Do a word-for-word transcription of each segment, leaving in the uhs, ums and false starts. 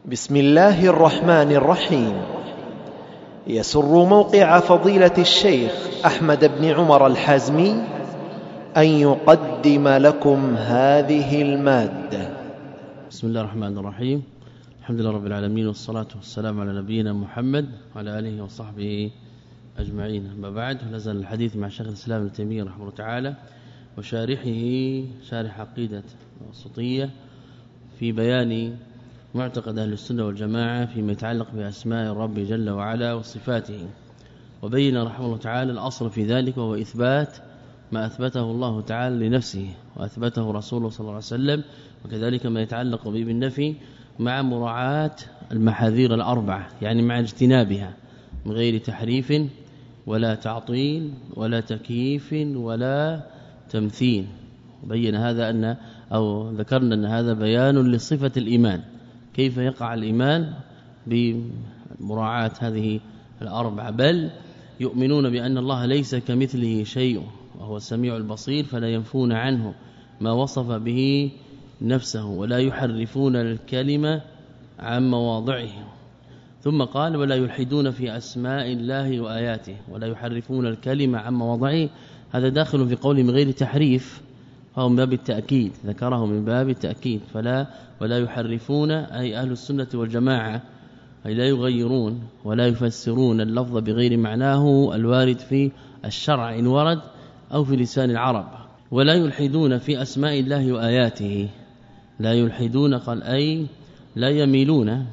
بسم الله الرحمن الرحيم. يسر موقع فضيلة الشيخ أحمد بن عمر الحازمي أن يقدم لكم هذه المادة. بسم الله الرحمن الرحيم. الحمد لله رب العالمين، والصلاة والسلام على نبينا محمد وعلى آله وصحبه أجمعين. أما بعد، نزل الحديث مع شيخ الإسلام ابن تيمية رحمه الله تعالى وشارحه شارح عقيدة الوسطية في بيان معتقد أهل السنة والجماعة فيما يتعلق بأسماء الرب جل وعلا وصفاته، وبين رحمه الله تعالى الأصل في ذلك وهو إثبات ما أثبته الله تعالى لنفسه وأثبته رسوله صلى الله عليه وسلم، وكذلك ما يتعلق به بالنفي مع مراعاة المحاذير الأربعة، يعني مع اجتنابها من غير تحريف ولا تعطيل ولا تكييف ولا تمثيل. وبين هذا أن أو ذكرنا أن هذا بيان لصفة الإيمان، كيف يقع الإيمان بمراعاة هذه الأربعة، بل يؤمنون بأن الله ليس كمثله شيء وهو السميع البصير، فلا ينفون عنه ما وصف به نفسه ولا يحرفون الكلمة عن مواضعه. ثم قال ولا يلحدون في أسماء الله وآياته، ولا يحرفون الكلمة عن مواضعه. هذا داخل في قوله من غير تحريف، فهو من باب التأكيد، ذكره من باب التأكيد. فلا ولا يحرفون أي أهل السنة والجماعة، أي لا يغيرون ولا يفسرون اللفظ بغير معناه الوارد في الشرع إن ورد أو في لسان العرب. ولا يلحدون في أسماء الله وآياته، لا يلحدون قال أي لا يميلون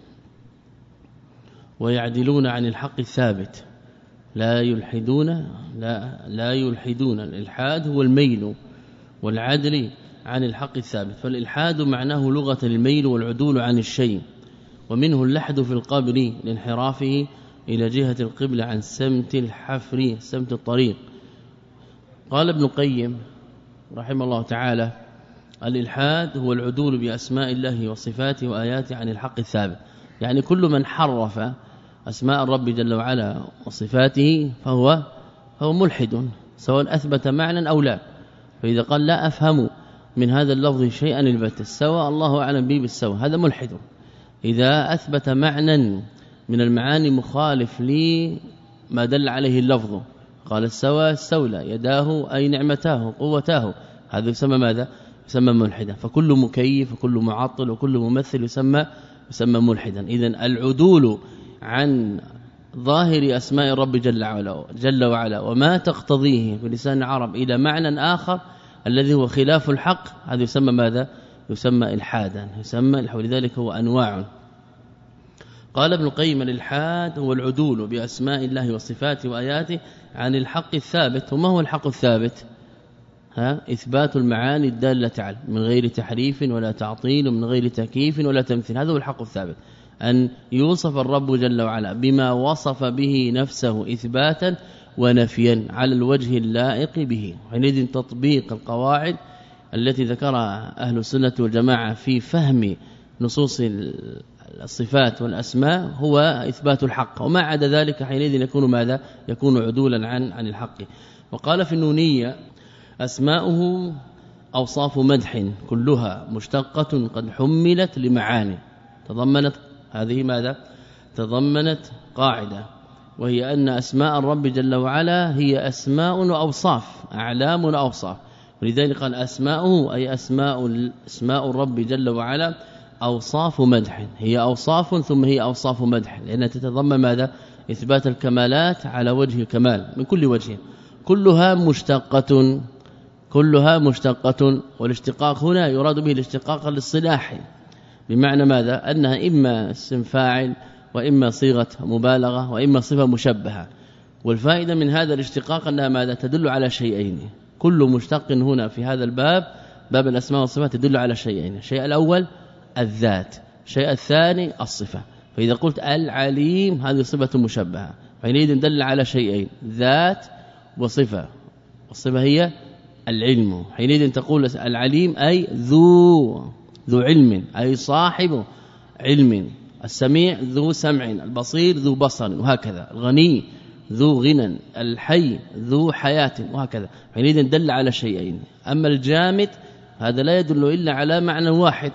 ويعدلون عن الحق الثابت. لا يلحدون لا لا يلحدون، الإلحاد هو الميل والعدل عن الحق الثابت، فالإلحاد معناه لغة الميل والعدول عن الشيء، ومنه اللحد في القبر لانحرافه إلى جهة القبلة عن سمت الحفر سمت الطريق. قال ابن القيم رحمه الله تعالى الإلحاد هو العدول بأسماء الله وصفاته وآياته عن الحق الثابت، يعني كل من حرف أسماء الرب جل وعلا وصفاته فهو فهو ملحد، سواء أثبت معنى أو لا. فإذا قال لا أفهم من هذا اللفظ شيئا البتة سواء الله أعلم به بالسواء، هذا ملحد. إذا أثبت معنى من المعاني مخالف لي ما دل عليه اللفظ، قال السوى السولى يداه أي نعمتاه قوتاه، هذا يسمى ماذا؟ يسمى ملحدا. فكل مكيف وكل معطل وكل ممثل يسمى يسمى ملحدا. إذن العدول عن ظاهر أسماء الرب جل وعلا جل وعلا وما تقتضيه بلسان العرب إلى معنى آخر الذي هو خلاف الحق، هذا يسمى ماذا؟ يسمى إلحادا، يسمى لذلك هو أنواع. قال ابن القيم الإلحاد هو العدول بأسماء الله وصفاته وآياته عن الحق الثابت. وما هو الحق الثابت؟ ها إثبات المعاني الدالة على من غير تحريف ولا تعطيل ومن غير تكييف ولا تمثيل، هذا هو الحق الثابت، أن يوصف الرب جل وعلا بما وصف به نفسه إثباتا ونفيا على الوجه اللائق به. حينئذ تطبيق القواعد التي ذكرها أهل السنة والجماعة في فهم نصوص الصفات والأسماء هو إثبات الحق، وما عدا ذلك حينئذ يكون ماذا؟ يكون عدولا عن عن الحق. وقال في النونية أسماؤه أوصاف مدح كلها مشتقة قد حملت لمعاني، تضمنت هذه ماذا؟ تضمنت قاعدة، وهي أن أسماء الرب جل وعلا هي أسماء وأوصاف، أعلام وأوصاف. ولذلك قال أسماؤه أي أسماء اسماء الرب جل وعلا أوصاف مدح، هي أوصاف ثم هي أوصاف مدح، لأنها تتضمن ماذا؟ إثبات الكمالات على وجه الكمال من كل وجه، كلها مشتقة كلها مشتقة. والاشتقاق هنا يراد به الاشتقاق الاصطلاحي، بمعنى ماذا؟ أنها إما اسم فاعل وإما صيغة مبالغة وإما صفة مشبهة. والفائدة من هذا الاشتقاق أنها ماذا؟ تدل على شيئين. كل مشتق هنا في هذا الباب باب الأسماء والصفات تدل على شيئين، الشيء الأول الذات، الشيء الثاني الصفة. فإذا قلت العليم هذه صفة مشبهة، حينئذ دل على شيئين، ذات وصفة. والصفة هي العلم، حينئذ تقول العليم أي ذو ذو علم، أي صاحب علم. السميع ذو سمع، البصير ذو بصر، وهكذا. الغني ذو غنى، الحي ذو حياة، وهكذا. حينئذ دل على شيئين. أما الجامد هذا لا يدل إلا على معنى واحد،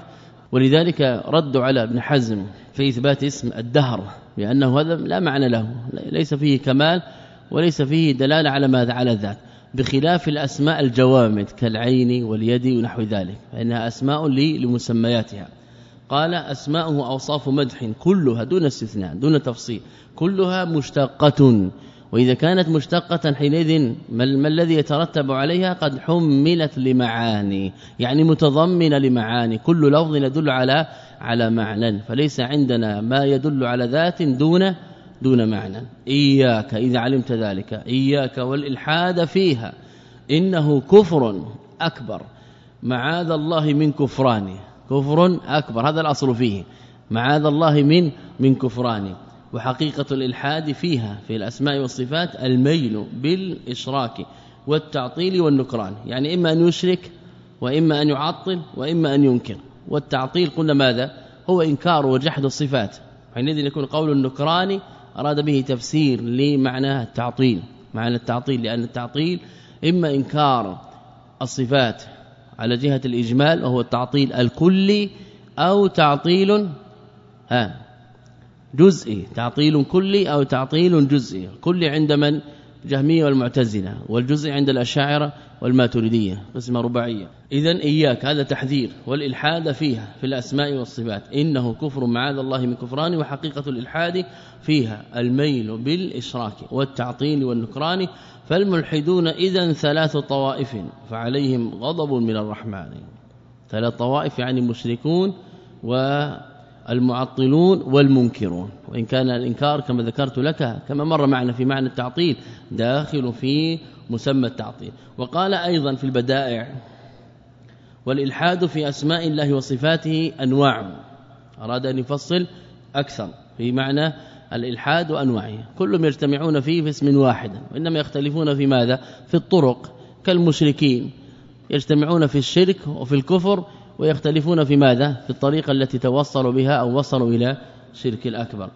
ولذلك ردوا على ابن حزم في إثبات اسم الدهر لأنه هذا لا معنى له، ليس فيه كمال وليس فيه دلالة على ماذا على الذات، بخلاف الأسماء الجوامد كالعين واليد ونحو ذلك فإنها أسماء لمسمياتها. قال أسماؤه أوصاف مدح كلها دون استثناء دون تفصيل كلها مشتقة، وإذا كانت مشتقة حينئذ ما الذي يترتب عليها؟ قد حملت لمعاني، يعني متضمنة لمعاني، كل لفظ يدل على على معنى، فليس عندنا ما يدل على ذات دون دون معنى. إياك إذا علمت ذلك، إياك والإلحاد فيها إنه كفر أكبر، معاذ الله من كفرانه، كفر أكبر هذا الأصل فيه، معاذ الله من من كفرانه. وحقيقة الإلحاد فيها في الأسماء والصفات الميل بالإشراك والتعطيل والنكران، يعني إما أن يشرك وإما أن يعطل وإما أن ينكر. والتعطيل قلنا ماذا؟ هو إنكار وجحد الصفات، حينئذ يكون قول النكران أراد به تفسير لمعنى التعطيل، معنى التعطيل لأن التعطيل إما إنكار الصفات على جهة الإجمال وهو التعطيل الكلي، أو تعطيل ها جزئي، تعطيل كلي أو تعطيل جزئي. كلي عند من؟ جهمية والمعتزلة، والجزئي عند الأشاعرة والماتريدية، قسمة رباعية. إذن إياك هذا تحذير، والإلحاد فيها في الأسماء والصفات إنه كفر معاذ الله من كفران. وحقيقة الإلحاد فيها الميل بالإشراك والتعطيل والنكران. فالملحدون إذن ثلاث طوائف فعليهم غضب من الرحمن. ثلاث طوائف يعني مشركون والمعطلون والمنكرون، وإن كان الإنكار كما ذكرت لك كما مر معنا في معنى التعطيل داخل في مسمى التعطيل. وقال أيضا في البدائع والإلحاد في أسماء الله وصفاته أنواع، أراد أن يفصل أكثر في معنى الإلحاد وأنواعه، كلهم يجتمعون فيه في اسم واحد، وإنما يختلفون في ماذا؟ في الطرق، كالمشركين يجتمعون في الشرك وفي الكفر، ويختلفون في ماذا؟ في الطريقة التي توصلوا بها أو وصلوا إلى شرك الأكبر.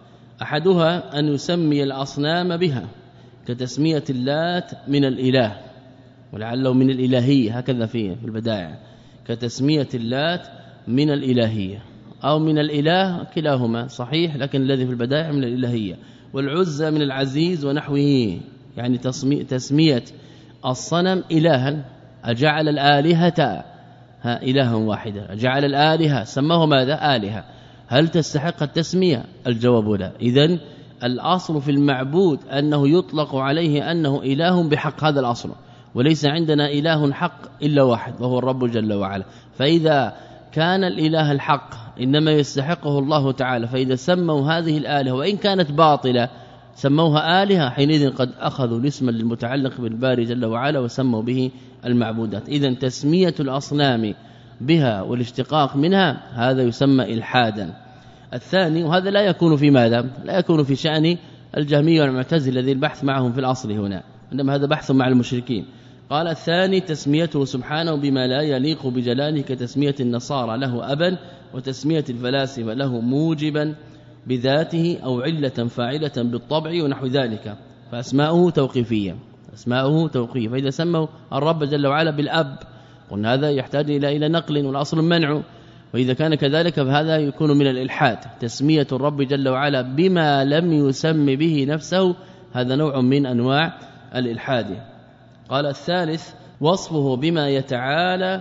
أحدها أن يسمي الأصنام بها كتسمية اللات من الإله، ولعله من الإلهية، هكذا فيه في البدائع، كتسمية اللات من الإلهية أو من الإله، كلاهما صحيح، لكن الذي في البدائع من الإلهية. والعزى من العزيز ونحوه، يعني تسمية الصنم إلها، أجعل الآلهة ها إلها واحدا، أجعل الآلهة سماه ماذا؟ آلهة، هل تستحق التسمية؟ الجواب لا. إذن الأصل في المعبود أنه يطلق عليه أنه إله بحق، هذا الأصل، وليس عندنا إله حق إلا واحد وهو الرب جل وعلا. فإذا كان الإله الحق إنما يستحقه الله تعالى، فإذا سموا هذه الآلهة وإن كانت باطلة سموها آلهة، حينئذ قد أخذوا الاسم المتعلق بالباري جل وعلا وسموا به المعبودات. إذن تسمية الأصنام بها والاشتقاق منها هذا يسمى إلحادا. الثاني، وهذا لا يكون في ماذا؟ لا يكون في شأن الجهمية والمعتزلة الذي البحث معهم في الأصل هنا، إنما هذا بحث مع المشركين. قال الثاني تسميته سبحانه بما لا يليق بجلاله، كتسمية النصارى له أبا، وتسمية الفلاسفة له موجبا بذاته أو علة فاعلة بالطبع ونحو ذلك. فأسماؤه توقيفية، أسماؤه توقيفية. فإذا سموا الرب جل وعلا بالأب قلنا هذا يحتاج إلى إلى نقل، والأصل منع، وإذا كان كذلك فهذا يكون من الإلحاد. تسمية الرب جل وعلا بما لم يسم به نفسه هذا نوع من أنواع الإلحاد. قال الثالث وصفه بما يتعالى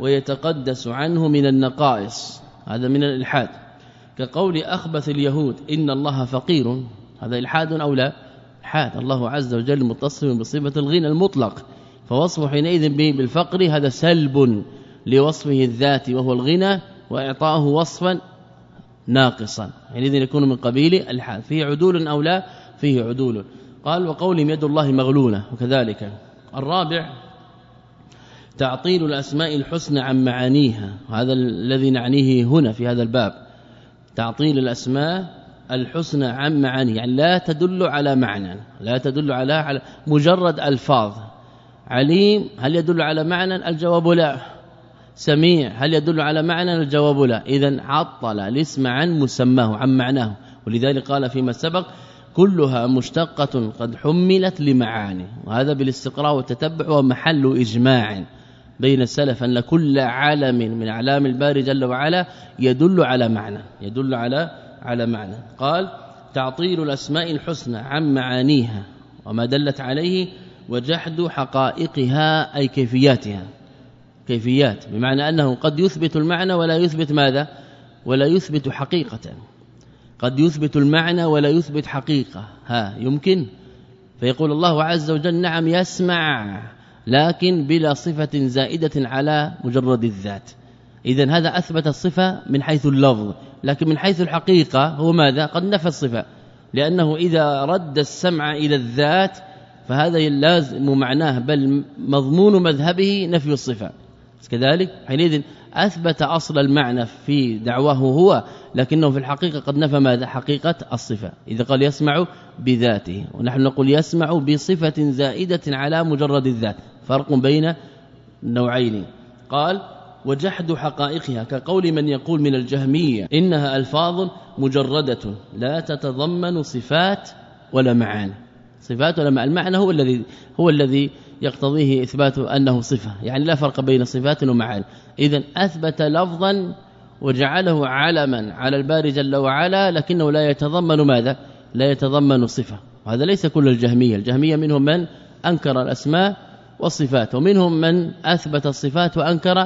ويتقدس عنه من النقائص، هذا من الإلحاد، كقول أخبث اليهود إن الله فقير، هذا إلحاد أو لا؟ إلحاد. الله عز وجل متصف بصفة الغنى المطلق، فوصفه حينئذ بالفقر هذا سلب لوصفه الذاتي وهو الغنى، وإعطاؤه وصفا ناقصا، حينئذ يكون من قبيل الإلحاد. فيه عدول أو لا؟ فيه عدول. قال وقولهم يد الله مغلولة، وكذلك. الرابع تعطيل الأسماء الحسنى عن معانيها، هذا الذي نعنيه هنا في هذا الباب، تعطيل الأسماء الحسنى عن معانيها، يعني لا تدل على معنى، لا تدل على, على مجرد ألفاظ. عليم هل يدل على معنى؟ الجواب لا. سميع هل يدل على معنى؟ الجواب لا. إذن عطل الاسم عن مسماه عن معناه، ولذلك قال فيما سبق كلها مشتقة قد حملت لمعاني، وهذا بالاستقراء والتتبع ومحل إجماع، بين السلف أن كل علم من أعلام الباري جل وعلا يدل على معنى يدل على على معنى. قال تعطيل الأسماء الحسنى عن معانيها وما دلت عليه وجحد حقائقها أي كيفياتها كيفيات بمعنى أنه قد يثبت المعنى ولا يثبت ماذا ولا يثبت حقيقة قد يثبت المعنى ولا يثبت حقيقة ها يمكن فيقول الله عز وجل نعم يسمع لكن بلا صفة زائدة على مجرد الذات. إذن هذا أثبت الصفة من حيث اللفظ لكن من حيث الحقيقة هو ماذا قد نفى الصفة لأنه إذا رد السمع إلى الذات فهذا يلازم معناه بل مضمون مذهبه نفي الصفة كذلك حينئذ أثبت أصل المعنى في دعواه هو لكنه في الحقيقة قد نفى ماذا حقيقة الصفة. إذا قال يسمع بذاته ونحن نقول يسمع بصفة زائدة على مجرد الذات فرق بين النوعين. قال وجحد حقائقها كقول من يقول من الجهمية إنها ألفاظ مجردة لا تتضمن صفات ولا معاني صفات ولا معاني المعنى هو الذي هو الذي يقتضيه إثبات أنه صفة يعني لا فرق بين صفات ومعاني. إذن أثبت لفظا وجعله علما على الباري جل وعلا لكنه لا يتضمن ماذا لا يتضمن صفة وهذا ليس كل الجهمية الجهمية منهم من أنكر الأسماء والصفات ومنهم من أثبت الصفات وأنكر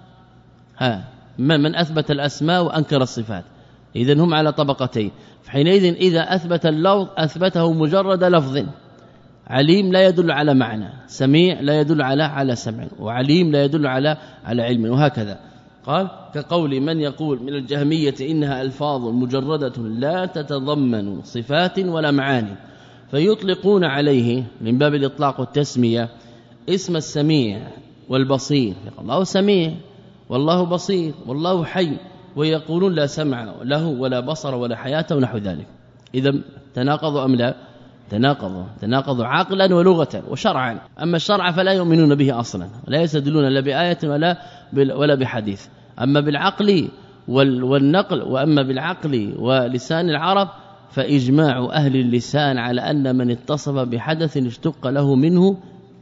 ها من أثبت الأسماء وأنكر الصفات. إذن هم على طبقتين فحينئذ إذا أثبت اللفظ أثبته مجرد لفظ عليم لا يدل على معنى سميع لا يدل على على سمع وعليم لا يدل على على علم وهكذا. قال كقول من يقول من الجهمية إنها ألفاظ مجردة لا تتضمن صفات ولا معاني فيطلقون عليه من باب الإطلاق والتسمية اسم السميع والبصير الله سميع والله بصير والله حي ويقولون لا سمع له ولا بصر ولا حياة ونحو ذلك. إذا تناقضوا أم لا تناقضوا تناقضوا عقلا ولغة وشرعا. أما الشرع فلا يؤمنون به أصلا لا يستدلون لا بآية ولا ولا بحديث. أما بالعقل والنقل وأما بالعقل ولسان العرب فإجماع أهل اللسان على أن من اتصف بحدث اشتق له منه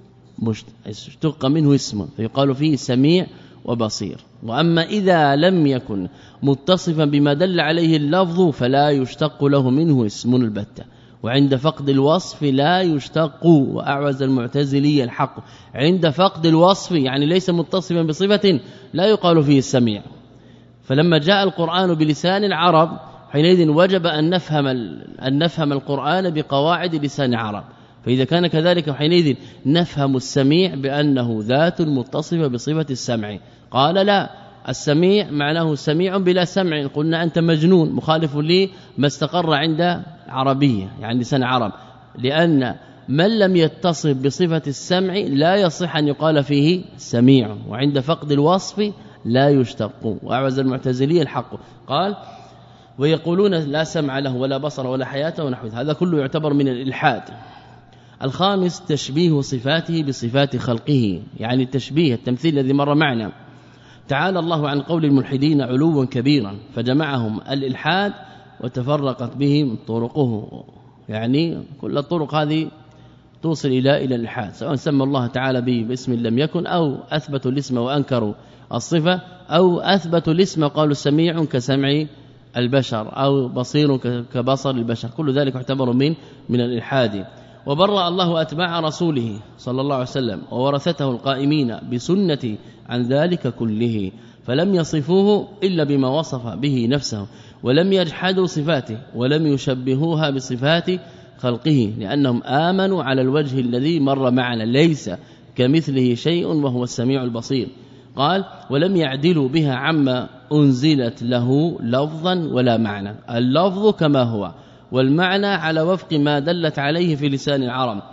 اشتق منه اسم فيقال فيه سميع وبصير. وأما إذا لم يكن متصفا بما دل عليه اللفظ فلا يشتق له منه اسم البتة. وعند فقد الوصف لا يشتق وأعوز المعتزلي الحق عند فقد الوصف يعني ليس متصفا بصفة لا يقال فيه السميع. فلما جاء القرآن بلسان العرب حينئذ وجب أن نفهم أن نفهم القرآن بقواعد لسان العرب فإذا كان كذلك حينئذ نفهم السميع بأنه ذات متصفة بصفة السمع. قال لا السميع معناه سميع بلا سمع قلنا أنت مجنون مخالف لي ما استقر عند عربية يعني لسان عرب لأن من لم يتصف بصفة السمع لا يصح أن يقال فيه سميع وعند فقد الوصف لا يشتق وأعوز المعتزلي الحق. قال ويقولون لا سمع له ولا بصر ولا حياة ونحو هذا كله يعتبر من الإلحاد. الخامس تشبيه صفاته بصفات خلقه يعني التشبيه التمثيل الذي مر معنا. تعالى الله عن قول الملحدين علوا كبيرا فجمعهم الإلحاد وتفرقت بهم طرقه يعني كل الطرق هذه توصل إلى إلى الإلحاد سواء سمى الله تعالى به باسم لم يكن أو أثبتوا الاسم وأنكروا الصفة أو أثبتوا الاسم وقالوا سميع كسمع البشر أو بصير كبصر البشر كل ذلك يعتبر من من الإلحاد. وبرأ الله أتباع رسوله صلى الله عليه وسلم وورثته القائمين بسنة عن ذلك كله فلم يصفوه إلا بما وصف به نفسه ولم يجحدوا صفاته ولم يشبهوها بصفات خلقه لأنهم آمنوا على الوجه الذي مر معنا ليس كمثله شيء وهو السميع البصير. قال ولم يعدلوا بها عما أنزلت له لفظا ولا معنى اللفظ كما هو والمعنى على وفق ما دلت عليه في لسان العرب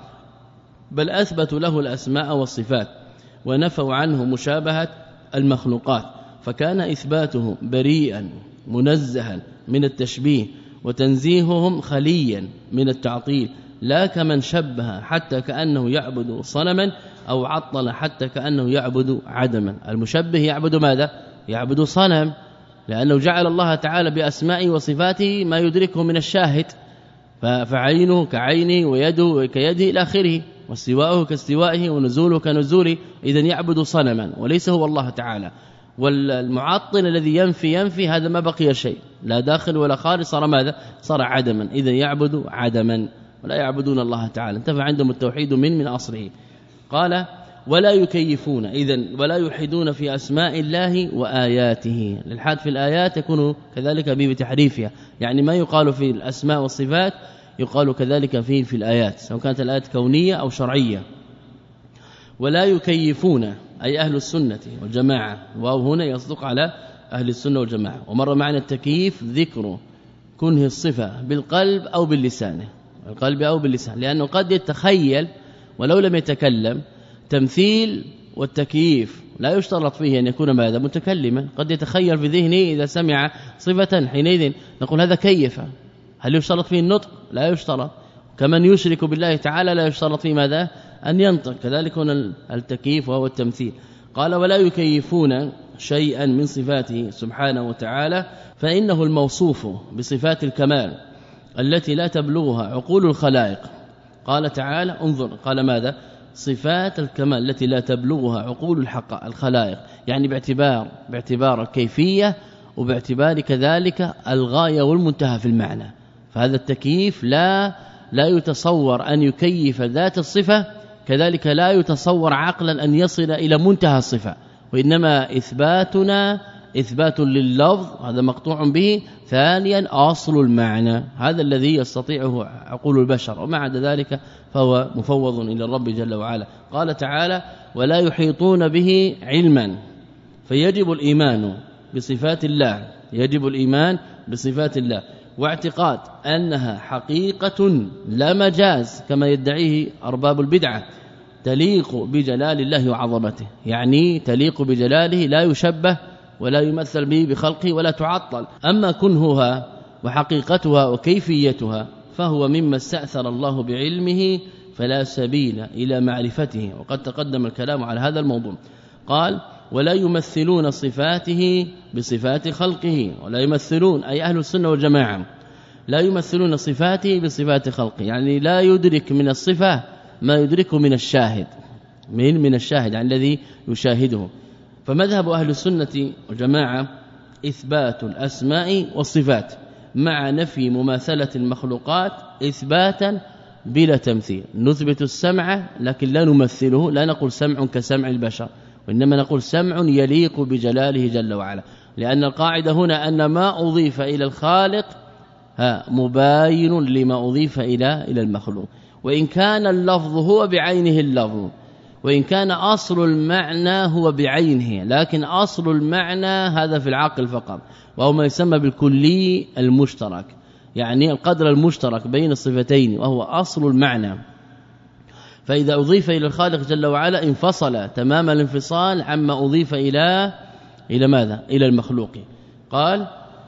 بل أثبتوا له الأسماء والصفات ونفوا عنه مشابهة المخلوقات فكان إثباته بريئا منزها من التشبيه وتنزيههم خليا من التعطيل لا كمن شبه حتى كأنه يعبد صنما أو عطل حتى كأنه يعبد عدما. المشبه يعبد ماذا؟ يعبد صنم لأنه جعل الله تعالى بأسمائه وصفاته ما يدركه من الشاهد فعينه كعينه ويده كيده إلى آخره واستواءه كاستوائه ونزوله كنزوله، إذن يعبد صنما وليس هو الله تعالى. والمعطل الذي ينفي ينفي هذا ما بقي شيء، لا داخل ولا خارج، صار ماذا؟ صار عدما. إذن يعبد عدما ولا يعبدون الله تعالى، انتفع عندهم التوحيد من من أصله. قال ولا يكيفون، إذن ولا يلحدون في أسماء الله وآياته. الإلحاد في الآيات يكون كذلك بتحريفها، يعني ما يقال في الأسماء والصفات يقال كذلك فيه في الآيات، سواء كانت الآيات كونية أو شرعية. ولا يكيفون أي أهل السنة والجماعة، واو هنا يصدق على أهل السنة والجماعة. ومر معنى التكييف ذكر كنه الصفة بالقلب أو باللسان، القلب أو باللسان، لأنه قد يتخيل ولو لم يتكلم. تمثيل والتكييف لا يشترط فيه أن يكون ماذا؟ متكلما. قد يتخيل في ذهنه إذا سمع صفة، حينئذ نقول هذا كيف. هل يشترط فيه النطق؟ لا يشترط. كمن يشرك بالله تعالى لا يشترط فيه ماذا؟ أن ينطق. كذلك هنا التكييف وهو التمثيل. قال ولا يكيفون شيئا من صفاته سبحانه وتعالى، فإنه الموصوف بصفات الكمال التي لا تبلغها عقول الخلائق. قال تعالى انظر، قال ماذا؟ صفات الكمال التي لا تبلغها عقول الحق الخلائق، يعني باعتبار باعتبار الكيفية وباعتبار كذلك الغاية والمنتهى في المعنى. فهذا التكييف لا لا يتصور أن يكيف ذات الصفة، كذلك لا يتصور عقلا أن يصل إلى منتهى الصفة، وإنما إثباتنا إثبات لللفظ، هذا مقطوع به. ثانيا أصل المعنى، هذا الذي يستطيعه عقول البشر، ومع ذلك فهو مفوض إلى الرب جل وعلا. قال تعالى ولا يحيطون به علما، فيجب الإيمان بصفات الله، يجب الإيمان بصفات الله واعتقاد أنها حقيقة لا مجاز كما يدعيه أرباب البدعة، تليق بجلال الله وعظمته، يعني تليق بجلاله، لا يشبه ولا يمثل به بخلقه ولا تعطل. أما كنهها وحقيقتها وكيفيتها فهو مما استأثر الله بعلمه، فلا سبيل إلى معرفته، وقد تقدم الكلام على هذا الموضوع. قال ولا يمثلون صفاته بصفات خلقه، ولا يمثلون أي أهل السنة والجماعة لا يمثلون صفاته بصفات خلقه، يعني لا يدرك من الصفة ما يدركه من الشاهد، من من الشاهد يعني الذي يشاهده. فمذهب أهل السنة والجماعة إثبات الأسماء والصفات مع نفي مماثلة المخلوقات إثباتا بلا تمثيل. نثبت السمع لكن لا نمثله، لا نقول سمع كسمع البشر، وإنما نقول سمع يليق بجلاله جل وعلا، لأن القاعدة هنا أن ما أضيف إلى الخالق ها مباين لما أضيف إلى إلى المخلوق، وإن كان اللفظ هو بعينه اللفظ، وإن كان أصل المعنى هو بعينه، لكن أصل المعنى هذا في العقل فقط، وهو ما يسمى بالكلي المشترك، يعني القدر المشترك بين الصفتين وهو أصل المعنى. فإذا أضيف إلى الخالق جل وعلا انفصل تمام الانفصال عما أضيف إلى إلى ماذا؟ إلى المخلوق. قال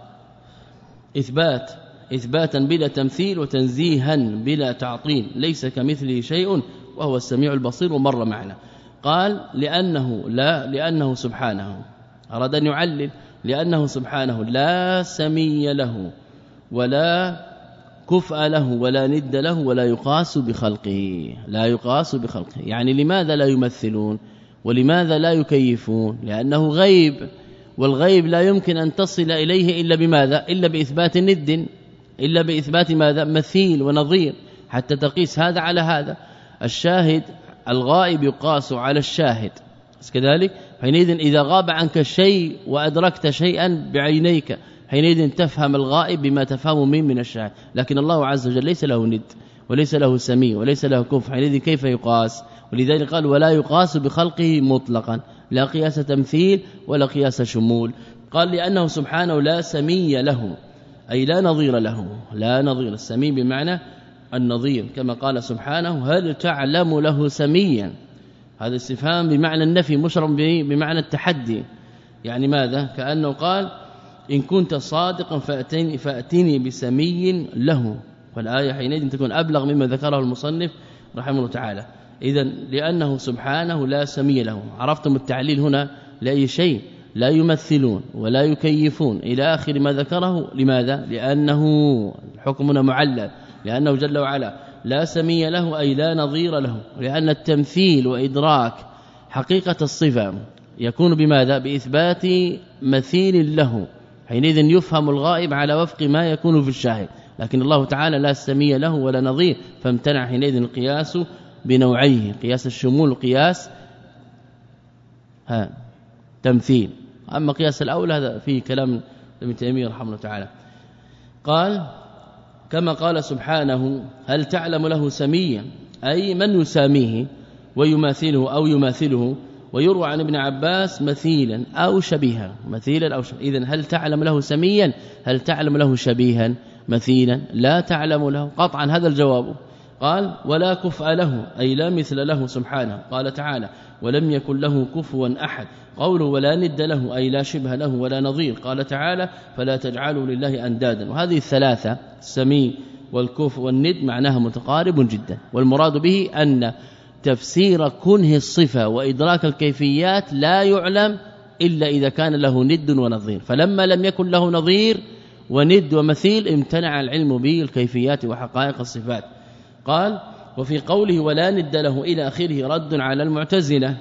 إثبات إثباتا بلا تمثيل وتنزيها بلا تعطيل، ليس كمثله شيء وهو السميع البصير، ومر معنا. قال لأنه لا لأنه سبحانه، أراد أن يعلل، لأنه سبحانه لا سمي له ولا كفء له ولا ند له ولا يقاس بخلقه، لا يقاس بخلقه. يعني لماذا لا يمثلون ولماذا لا يكيفون؟ لأنه غيب، والغيب لا يمكن أن تصل إليه إلا بماذا؟ إلا بإثبات ند، إلا بإثبات ماذا؟ مثيل ونظير، حتى تقيس هذا على هذا. الشاهد الغائب يقاس على الشاهد كذلك. حينئذ إذا غاب عنك الشيء وأدركت شيئا بعينيك، حينئذ تفهم الغائب بما تفهم من من الشاهد، لكن الله عز وجل ليس له ند وليس له سميع وليس له كفء، حينئذ كيف يقاس؟ ولذلك قال ولا يقاس بخلقه مطلقا، لا قياس تمثيل ولا قياس شمول. قال لأنه سبحانه لا سمي له، أي لا نظير له، لا نظير. السمي بمعنى النظير، كما قال سبحانه هل تعلم له سميا، هذا استفهام بمعنى النفي مشرب بمعنى التحدي، يعني ماذا؟ كأنه قال إن كنت صادقا فأتني, فأتني بسمي له، والآية حينئذ تكون أبلغ مما ذكره المصنف رحمه الله تعالى. إذن لأنه سبحانه لا سمي له. عرفتم التعليل هنا لأي شيء؟ لا يمثلون ولا يكيفون إلى آخر ما ذكره. لماذا؟ لأنه حكمنا معلل، لأنه جل وعلا لا سمي له أي لا نظير له، لأن التمثيل وإدراك حقيقة الصفة يكون بماذا؟ بإثبات مثيل له، حينئذ يفهم الغائب على وفق ما يكون في الشاهد، لكن الله تعالى لا سمي له ولا نظير، فامتنع حينئذ القياس بنوعيه، قياس الشمول وقياس ها تمثيل. أما قياس الأول هذا فيه كلام ابن تيمية رحمه الله تعالى. قال كما قال سبحانه هل تعلم له سميا، أي من يساميه ويماثله أو يماثله، ويروى عن ابن عباس مثيلا أو شبيها، مثيلا أو شبيها. إذن هل تعلم له سميا، هل تعلم له شبيها، مثيلا، لا تعلم له قطعا، هذا الجواب. قال ولا كفء له أي لا مثل له سبحانه. قال تعالى ولم يكن له كفوا أحد. قوله ولا ند له أي لا شبه له ولا نظير. قال تعالى فلا تجعلوا لله أندادا. وهذه الثلاثة السمي والكفء والند معناها متقارب جدا، والمراد به أن تفسير كنه الصفة وإدراك الكيفيات لا يعلم إلا إذا كان له ند ونظير، فلما لم يكن له نظير وند ومثيل امتنع العلم بالكيفيات وحقائق الصفات. قال وفي قوله ولا ند له إلى آخره رد على المعتزلة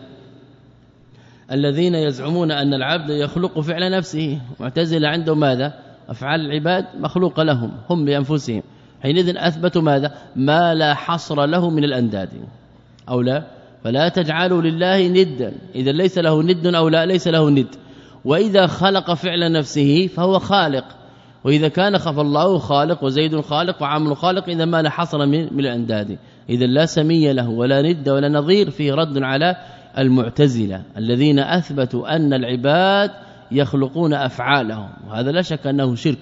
الذين يزعمون أن العبد يخلق فعل نفسه. معتزلة عندهم ماذا؟ أفعال العباد مخلوق لهم هم بأنفسهم، حينئذ أثبتوا ماذا؟ ما لا حصر له من الأنداد أو لا، فلا تجعلوا لله ندا، إذا ليس له ند أو لا ليس له ند. وإذا خلق فعل نفسه فهو خالق، وإذا كان خف الله خالق وزيد خالق وعامل خالق إذا ما لا حصر من, من الأنداد، إذا لا سمي له ولا ند ولا نظير. فيه رد على المعتزلة الذين أثبتوا أن العباد يخلقون أفعالهم، وهذا لا شك أنه شرك.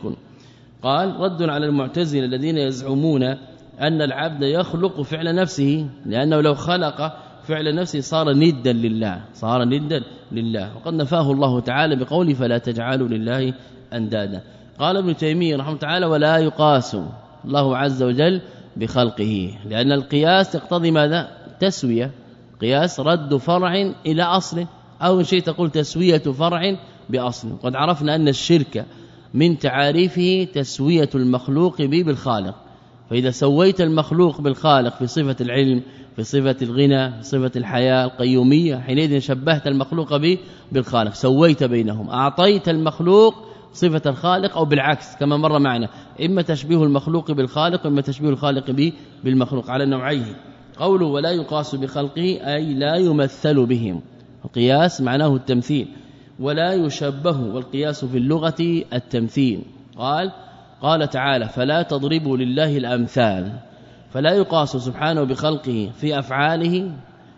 قال رد على المعتزلة الذين يزعمون أن العبد يخلق فعل نفسه، لأنه لو خلق فعل نفسه صار ندا لله، صار ندا لله، وقد نفاه الله تعالى بقوله فلا تجعلوا لله أندادا. قال ابن تيمية رحمه الله تعالى ولا يقاس الله عز وجل بخلقه، لأن القياس يقتضي ماذا؟ تسوية، قياس رد فرع إلى أصل، أو شيء تقول تسوية فرع بأصل. قد عرفنا أن الشرك من تعاريفه تسوية المخلوق به بالخالق، فإذا سويت المخلوق بالخالق في صفة العلم، في صفة الغنى، في صفة الحياة القيومية، حينئذ شبهت المخلوق به بالخالق، سويت بينهم، أعطيت المخلوق صفة الخالق أو بالعكس كما مر معنا، إما تشبيه المخلوق بالخالق وإما تشبيه الخالق به بالمخلوق على نوعيه. قوله ولا يقاس بخلقه أي لا يمثل بهم، القياس معناه التمثيل، ولا يشبه، والقياس في اللغة التمثيل. قال قال تعالى فلا تضربوا لله الأمثال، فلا يقاس سبحانه بخلقه في أفعاله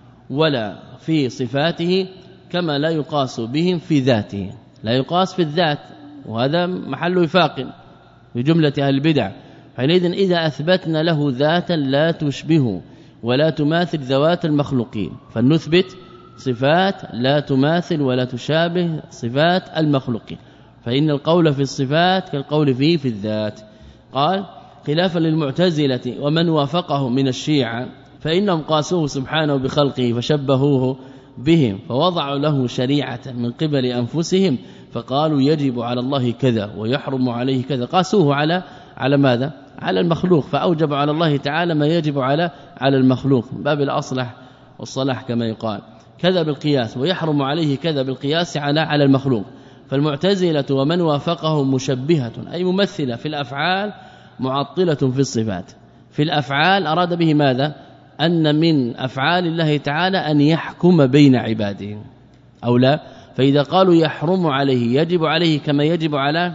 ولا في صفاته، كما لا يقاس بهم في ذاته، لا يقاس في الذات، وهذا محل وفاق بجملة أهل البدع. حينئذ إذا أثبتنا له ذاتا لا تشبه ولا تماثل ذوات المخلوقين، فلنثبت صفات لا تماثل ولا تشابه صفات المخلوقين، فإن القول في الصفات كالقول فيه في الذات. قال خلافا للمعتزلة ومن وافقه من الشيعة، فإنهم قاسوه سبحانه بخلقه فشبهوه بهم، فوضعوا له شريعة من قبل أنفسهم، فقالوا يجب على الله كذا ويحرم عليه كذا، قاسوه على على ماذا؟ على المخلوق، فأوجب على الله تعالى ما يجب على على المخلوق، باب الأصلح والصلاح كما يقال، كذا بالقياس، ويحرم عليه كذا بالقياس على على المخلوق. فالمعتزلة ومن وافقهم مشبهة أي ممثلة في الأفعال، معطلة في الصفات. في الأفعال أراد به ماذا؟ أن من أفعال الله تعالى أن يحكم بين عباده أو لا، فإذا قالوا يحرم عليه يجب عليه كما يجب على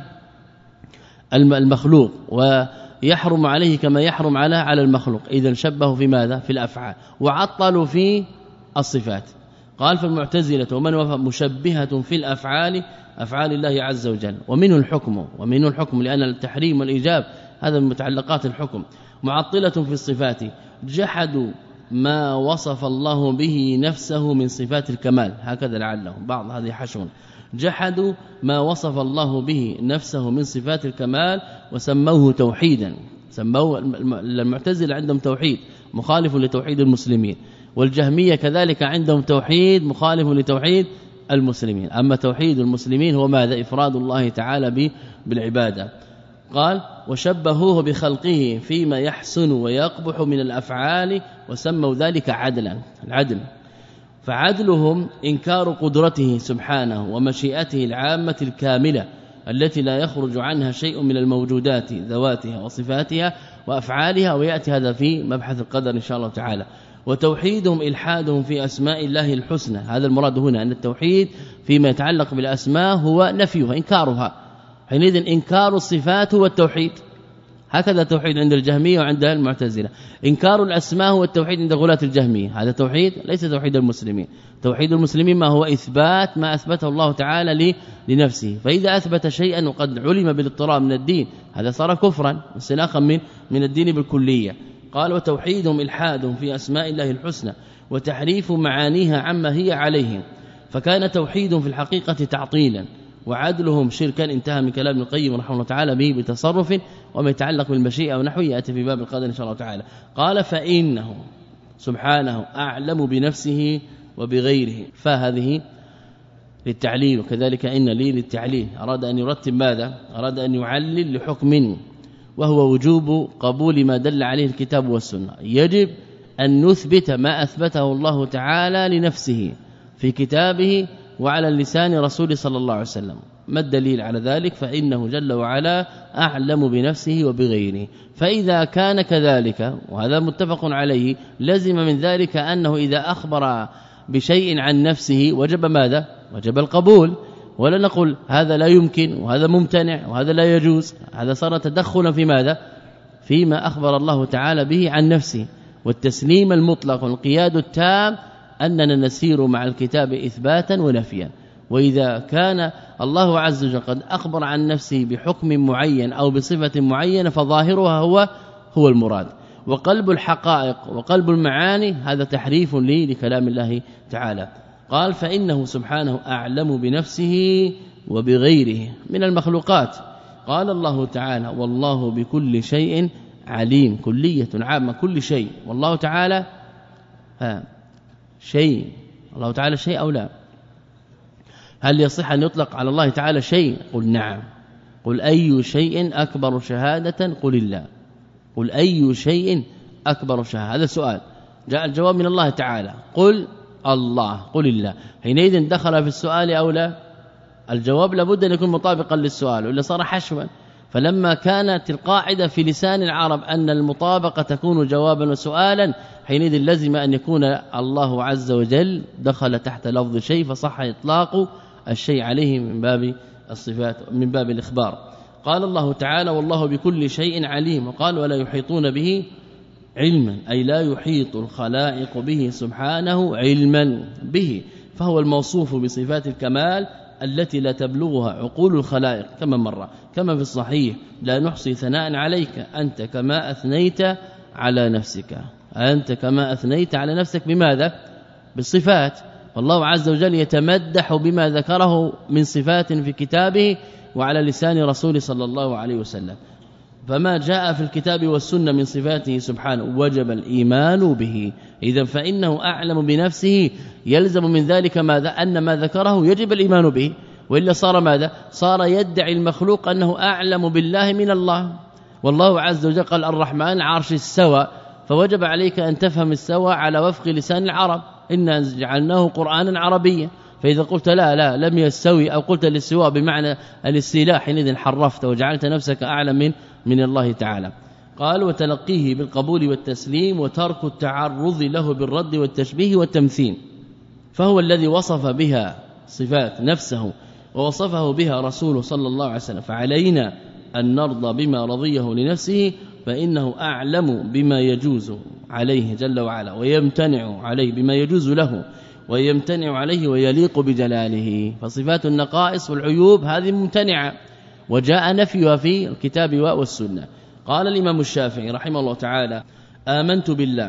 المخلوق، ويحرم عليه كما يحرم على على المخلوق، إذا شبهوا في ماذا؟ في الأفعال، وعطلوا في الصفات. قال فالمعتزلة ومن وافق مشبهة في الأفعال، أفعال الله عز وجل، ومنه الحكم ومنه الحكم لأن التحريم والإيجاب هذا من متعلقات الحكم. معطلة في الصفات، جحدوا ما وصف الله به نفسه من صفات الكمال، هكذا لعلهم بعض هذه حشون، جحدوا ما وصف الله به نفسه من صفات الكمال وسموه توحيدا. سموه المعتزلة عندهم توحيد مخالف لتوحيد المسلمين، والجهمية كذلك عندهم توحيد مخالف لتوحيد المسلمين. أما توحيد المسلمين هو ماذا؟ إفراد الله تعالى بالعبادة. قال وشبهوه بخلقه فيما يحسن ويقبح من الأفعال وسموا ذلك عدلا. العدل فعدلهم إنكار قدرته سبحانه ومشيئته العامة الكاملة التي لا يخرج عنها شيء من الموجودات ذواتها وصفاتها وأفعالها، ويأتي هذا في مبحث القدر إن شاء الله تعالى. وتوحيدهم إلحادهم في أسماء الله الحسنى، هذا المراد هنا أن التوحيد فيما يتعلق بالأسماء هو نفيها إنكارها، حينئذ إنكار الصفات هو التوحيد. هكذا التوحيد عند الجهمية وعند المعتزلة. إنكار الأسماء هو التوحيد عند غلاة الجهمية، هذا توحيد ليس توحيد المسلمين. توحيد المسلمين ما هو إثبات ما أثبته الله تعالى لنفسه، فإذا أثبت شيئا وقد علم بالاضطراب من الدين هذا صار كفرا انسلاخا من من الدين بالكلية. قال وتوحيدهم إلحادهم في أسماء الله الحسنى وتحريف معانيها عما هي عليه، فكان توحيدهم في الحقيقة تعطيلا وعدلهم شركا. انتهى من كلام القيم رحمه الله تعالى به بتصرف وما يتعلق بالمشيئة ونحوه يأتي في باب القدر إن شاء الله تعالى. قال فإنه سبحانه أعلم بنفسه وبغيره، فهذه للتعليل وكذلك إن لي للتعليل. أراد أن يرتب ماذا؟ أراد أن يعلل لحكم وهو وجوب قبول ما دل عليه الكتاب والسنة. يجب أن نثبت ما أثبته الله تعالى لنفسه في كتابه وعلى لسان رسول صلى الله عليه وسلم. ما الدليل على ذلك؟ فإنه جل وعلا أعلم بنفسه وبغيره. فإذا كان كذلك وهذا متفق عليه لزم من ذلك أنه إذا أخبر بشيء عن نفسه وجب ماذا؟ وجب القبول، ولا نقول هذا لا يمكن وهذا ممتنع وهذا لا يجوز. هذا صار تدخلا في ماذا؟ فيما أخبر الله تعالى به عن نفسه. والتسليم المطلق والانقياد التام أننا نسير مع الكتاب إثباتا ونفيا. وإذا كان الله عز وجل قد أخبر عن نفسه بحكم معين أو بصفة معينة فظاهرها هو هو المراد. وقلب الحقائق وقلب المعاني هذا تحريف لي لكلام الله تعالى. قال فإنه سبحانه أعلم بنفسه وبغيره من المخلوقات. قال الله تعالى والله بكل شيء عليم، كلية عامة كل شيء، والله تعالى ها شيء. الله تعالى شيء أو لا؟ هل يصح أن يطلق على الله تعالى شيء؟ قل نعم. قل أي شيء أكبر شهادة؟ قل الله. قل أي شيء أكبر شهادة؟ هذا سؤال، جاء الجواب من الله تعالى قل الله قل الله. حينئذ دخل في السؤال أو لا؟ الجواب لابد أن يكون مطابقا للسؤال وإلا صار حشوا. فلما كانت القاعدة في لسان العرب أن المطابقة تكون جوابا وسؤالا، حينئذ لازم أن يكون الله عز وجل دخل تحت لفظ شيء فصح إطلاق الشيء عليه من باب الصفات من باب الإخبار. قال الله تعالى والله بكل شيء عليم. وقال ولا يحيطون به علما، أي لا يحيط الخلائق به سبحانه علما به، فهو الموصوف بصفات الكمال التي لا تبلغها عقول الخلائق كما مر كما في الصحيح لا نحصي ثناء عليك أنت كما أثنيت على نفسك. أنت كما أثنيت على نفسك بماذا؟ بالصفات. والله عز وجل يتمدح بما ذكره من صفات في كتابه وعلى لسان رسول صلى الله عليه وسلم. فما جاء في الكتاب والسنة من صفاته سبحانه وجب الإيمان به. إذا فإنه أعلم بنفسه يلزم من ذلك ماذا؟ أن ما ذكره يجب الإيمان به، وإلا صار ماذا؟ صار يدعي المخلوق أنه أعلم بالله من الله. والله عز وجل قال الرحمن عرش السوى، فوجب عليك أن تفهم السوى على وفق لسان العرب، إنا جعلناه قرآنا عربيا. فإذا قلت لا لا لم يستوي أو قلت الاستواء بمعنى الاستيلاء حينئذ حرفت وجعلت نفسك أعلم من من الله تعالى. قال وتلقيه بالقبول والتسليم وترك التعرض له بالرد والتشبيه والتمثيل، فهو الذي وصف بها صفات نفسه ووصفه بها رسوله صلى الله عليه وسلم، فعلينا أن نرضى بما رضيه لنفسه، فإنه أعلم بما يجوز عليه جل وعلا ويمتنع عليه بما يجوز له ويمتنع عليه ويليق بجلاله. فصفات النقائص والعيوب هذه ممتنعة وجاء نفيها في الكتاب والسنة. قال الإمام الشافعي رحمه الله تعالى آمنت بالله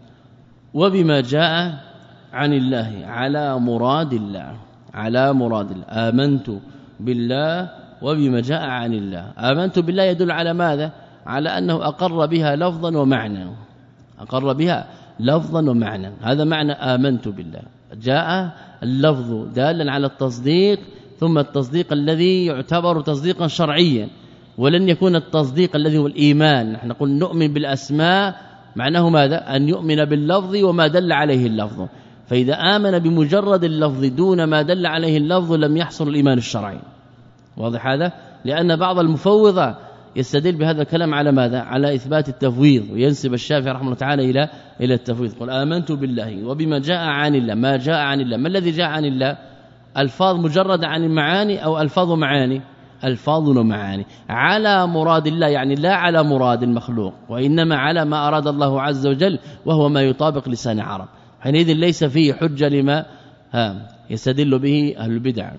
وبما جاء عن الله على مراد الله. على مراد الله آمنت بالله وبما جاء عن الله. آمنت بالله يدل على ماذا؟ على أنه أقر بها لفظا ومعنى، أقر بها لفظا ومعنى. هذا معنى آمنت بالله. جاء اللفظ دالا على التصديق، ثم التصديق الذي يعتبر تصديقا شرعيا، ولن يكون التصديق الذي هو الإيمان. نحن نقول نؤمن بالأسماء معناه ماذا؟ أن يؤمن باللفظ وما دل عليه اللفظ، فإذا آمن بمجرد اللفظ دون ما دل عليه اللفظ لم يحصل الإيمان الشرعي. واضح هذا؟ لأن بعض المفوضة يستدل بهذا الكلام على ماذا؟ على إثبات التفويض، وينسب الشافعي رحمه الله تعالى إلى إلى التفويض. قل آمنت بالله وبما جاء عن الله، ما جاء عن الله، ما الذي جاء عن الله؟ الفاظ مجرد عن المعاني أو الفاظ معاني؟ الفاظ ومعاني على مراد الله، يعني لا على مراد المخلوق، وإنما على ما أراد الله عز وجل، وهو ما يطابق لسان عرب. حينئذ ليس فيه حجة لما ها يستدل به أهل البدع.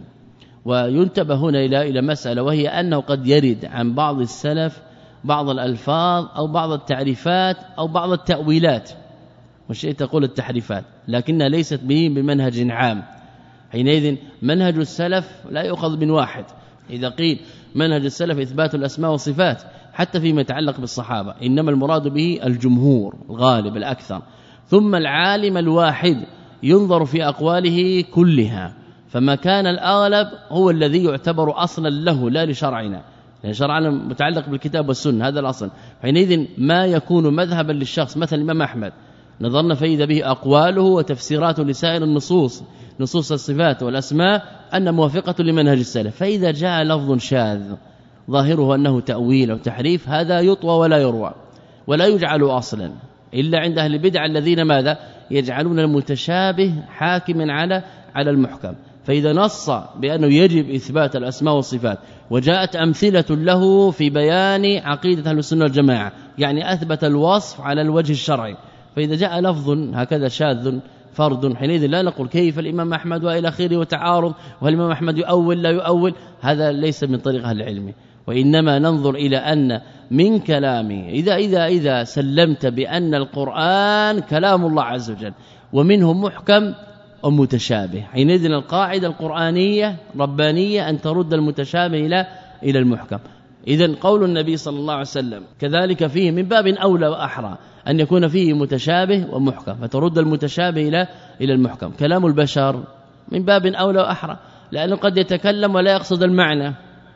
وينتبه هنا إلى إلى مسألة، وهي أنه قد يرد عن بعض السلف بعض الألفاظ أو بعض التعريفات أو بعض التأويلات، والشيء تقول التحريفات، لكنها ليست به بمنهج عام. حينئذ منهج السلف لا يؤخذ من واحد. إذا قيل منهج السلف إثبات الأسماء والصفات حتى فيما يتعلق بالصحابة، إنما المراد به الجمهور الغالب الأكثر، ثم العالم الواحد ينظر في أقواله كلها، فما كان الأغلب هو الذي يعتبر أصلا له لا لشرعنا، لأن شرعنا متعلق بالكتاب والسنة، هذا الأصل. حينئذ ما يكون مذهبا للشخص مثل الإمام أحمد نظرنا فإذا به أقواله وتفسيراته لسائر النصوص، نصوص الصفات والأسماء، أن موافقة لمنهج السلف. فإذا جاء لفظ شاذ ظاهره أنه تأويل أو تحريف، هذا يطوى ولا يروى ولا يجعل أصلا، إلا عند أهل البدع الذين ماذا؟ يجعلون المتشابه حاكما على على المحكم. فإذا نص بأنه يجب إثبات الأسماء والصفات وجاءت أمثلة له في بيان عقيدة أهل السنة والجماعة، يعني أثبت الوصف على الوجه الشرعي، فإذا جاء لفظ هكذا شاذ فرد، حينئذ لا نقول كيف الإمام أحمد وإلى آخره وتعارض، وهل الإمام أحمد يؤول لا يؤول، هذا ليس من طريق أهل العلم. وإنما ننظر إلى أن من كلامه إذا إذا إذا سلمت بأن القرآن كلام الله عز وجل ومنه محكم ومتشابه، حينئذ القاعدة القرآنية ربانية أن ترد المتشابه إلى إلى المحكم. إذن قول النبي صلى الله عليه وسلم كذلك فيه من باب أولى وأحرى أن يكون فيه متشابه ومحكم، فترد المتشابه إلى إلى المحكم. كلام البشر من باب أولى وأحرى، لأنه قد يتكلم ولا يقصد المعنى،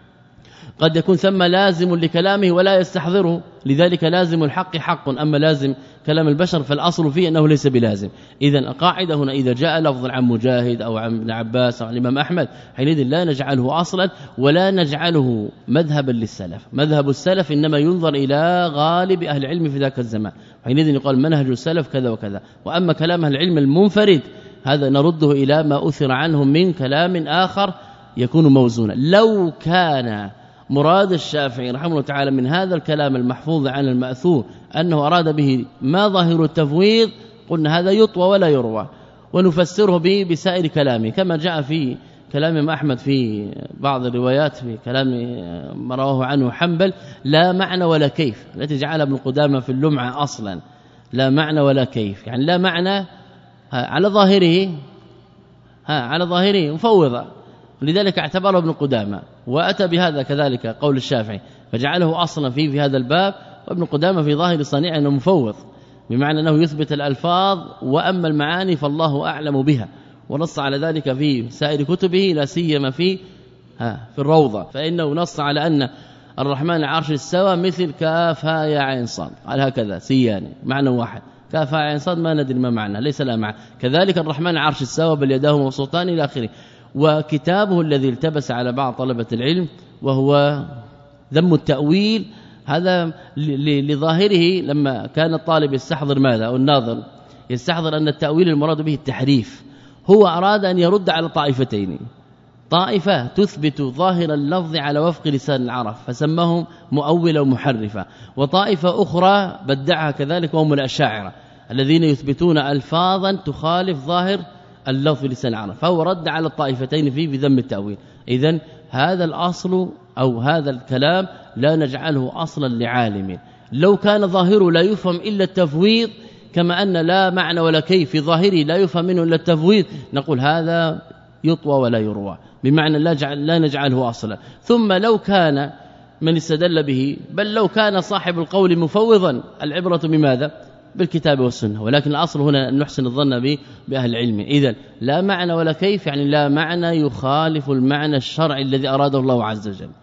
قد يكون ثم لازم لكلامه ولا يستحضره، لذلك لازم الحق حق، أما لازم كلام البشر فالأصل فيه أنه ليس بلازم. إذن القاعدة هنا إذا جاء لفظ عن مجاهد أو عن ابن عباس أو عن الإمام أحمد، حينئذ لا نجعله أصلا ولا نجعله مذهبا للسلف. مذهب السلف إنما ينظر إلى غالب أهل العلم في ذاك الزمان، حينئذ يقال منهج السلف كذا وكذا. وأما كلام أهل العلم المنفرد هذا نرده إلى ما أثر عنهم من كلام آخر يكون موزونا. لو كان مراد الشافعي رحمه الله تعالى من هذا الكلام المحفوظ عن المأثور أنه أراد به ما ظاهر التفويض، قلنا هذا يطوى ولا يروى، ونفسره به بسائر كلامه، كما جاء في كلام أحمد في بعض الروايات في كلام ما رواه عنه حنبل لا معنى ولا كيف، التي جعلها ابن قدامة في اللمعة أصلا لا معنى ولا كيف، يعني لا معنى على ظاهره ها على ظاهره مفوضة، لذلك اعتبره ابن قدامة وأتى بهذا كذلك قول الشافعي فجعله أصلا فيه في هذا الباب. وابن قدامة في ظاهر صنيعه أنه مفوض، بمعنى أنه يثبت الألفاظ وأما المعاني فالله أعلم بها، ونص على ذلك في سائر كتبه لا سيما في ها في الروضة، فإنه نص على أن الرحمن العرش استوى مثل كاف ها يا عين صاد، قال هكذا سيان معنى واحد، كاف ها عين صاد ما ندري ما معنى ليس لا معنى، كذلك الرحمن العرش استوى بل يداه مبسوطان إلى آخره. وكتابه الذي التبس على بعض طلبة العلم وهو ذم التأويل، هذا لظاهره لما كان الطالب يستحضر ماذا أو الناظر يستحضر أن التأويل المراد به التحريف، هو أراد أن يرد على طائفتين، طائفة تثبت ظاهر اللفظ على وفق لسان العرب فسمهم مؤولة ومحرفة، وطائفة أخرى بدعها كذلك وهم الأشاعرة الذين يثبتون ألفاظا تخالف ظاهر اللفظ لسان العرب، فهو رد على الطائفتين فيه بذم التأويل. إذن هذا الأصل أو هذا الكلام لا نجعله أصلا لعالم، لو كان ظاهره لا يفهم إلا التفويض كما أن لا معنى ولا كيف في ظاهره لا يفهم منه إلا التفويض، نقول هذا يطوى ولا يروى، بمعنى لا, جعل لا نجعله أصلا. ثم لو كان من استدل به، بل لو كان صاحب القول مفوضا، العبرة بماذا؟ بالكتاب والسنة، ولكن الأصل هنا أن نحسن الظن به بأهل العلم. إذن لا معنى ولا كيف، يعني لا معنى يخالف المعنى الشرعي الذي أراده الله عز وجل،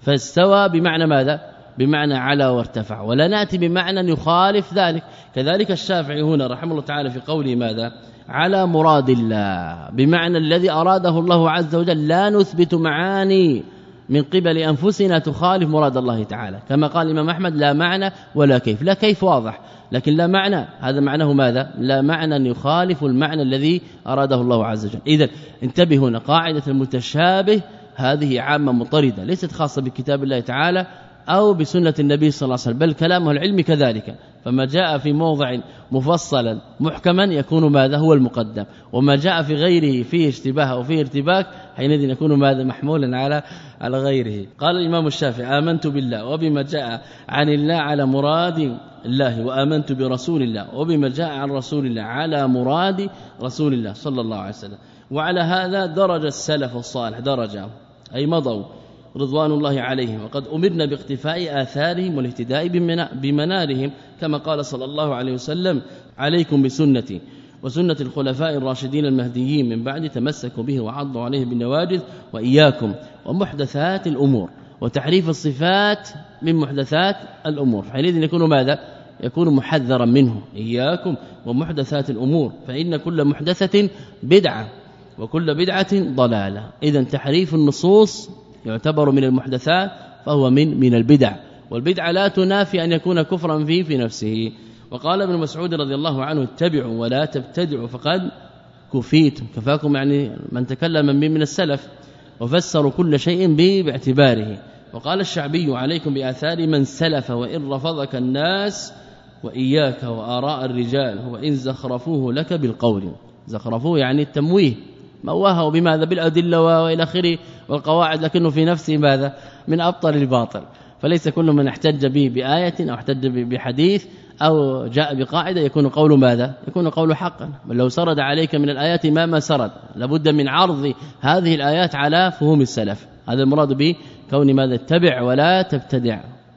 فاستوى بمعنى ماذا؟ بمعنى على وارتفع، ولا ناتي بمعنى يخالف ذلك. كذلك الشافعي هنا رحمه الله تعالى في قوله ماذا؟ على مراد الله، بمعنى الذي أراده الله عز وجل، لا نثبت معاني من قبل أنفسنا تخالف مراد الله تعالى، كما قال الإمام أحمد لا معنى ولا كيف. لا كيف واضح، لكن لا معنى، هذا معناه ماذا؟ لا معنى يخالف المعنى الذي أراده الله عز وجل. إذن انتبه هنا، قاعدة المتشابه هذه عامة مطردة، ليست خاصة بكتاب الله تعالى أو بسنة النبي صلى الله عليه وسلم، بل كلامه العلمي كذلك. فما جاء في موضع مفصلا محكما يكون ماذا؟ هو المقدم، وما جاء في غيره فيه اشتباه أو فيه ارتباك حينئذ يكون ماذا؟ محمولا على على غيره. قال الإمام الشافعي آمنت بالله وبما جاء عن الله على مراد الله، وآمنت برسول الله وبما جاء عن رسول الله على مراد رسول الله صلى الله عليه وسلم. وعلى هذا درج السلف الصالح، درجة أي مضوا رضوان الله عليهم، وقد أمرنا باقتفاء آثارهم والاهتداء بمنارهم، كما قال صلى الله عليه وسلم عليكم بسنتي وسنة الخلفاء الراشدين المهديين من بعد، تمسكوا به وعضوا عليه بالنواجذ، وإياكم ومحدثات الأمور، وتحريف الصفات من محدثات الأمور. حينئذ يكون ماذا؟ يكون محذرا منه، إياكم ومحدثات الأمور، فإن كل محدثة بدعة وكل بدعة ضلالة. إذن تحريف النصوص يعتبر من المحدثات، فهو من من البدع، والبدعة لا تنافي أن يكون كفرا فيه في نفسه. وقال ابن مسعود رضي الله عنه اتبعوا ولا تبتدعوا فقد كفيتم، كفاكم يعني من تكلم من من السلف، وفسروا كل شيء باعتباره. وقال الشعبي عليكم بآثار من سلف وإن رفضك الناس وإياك وآراء الرجال وإن زخرفوه لك بالقول. زخرفوه يعني التمويه، موهوا بماذا؟ بالأدلة وإلى آخره والقواعد، لكنه في نفسه ماذا؟ من أبطل الباطل. فليس كل من احتج به بآية أو احتج بحديث أو جاء بقاعدة يكون قول ماذا؟ يكون قول حقا. بل لو سرد عليك من الآيات ما ما سرد، لابد من عرض هذه الآيات على فهوم السلف. هذا المراد به كون ماذا؟ اتبع ولا تبتدع،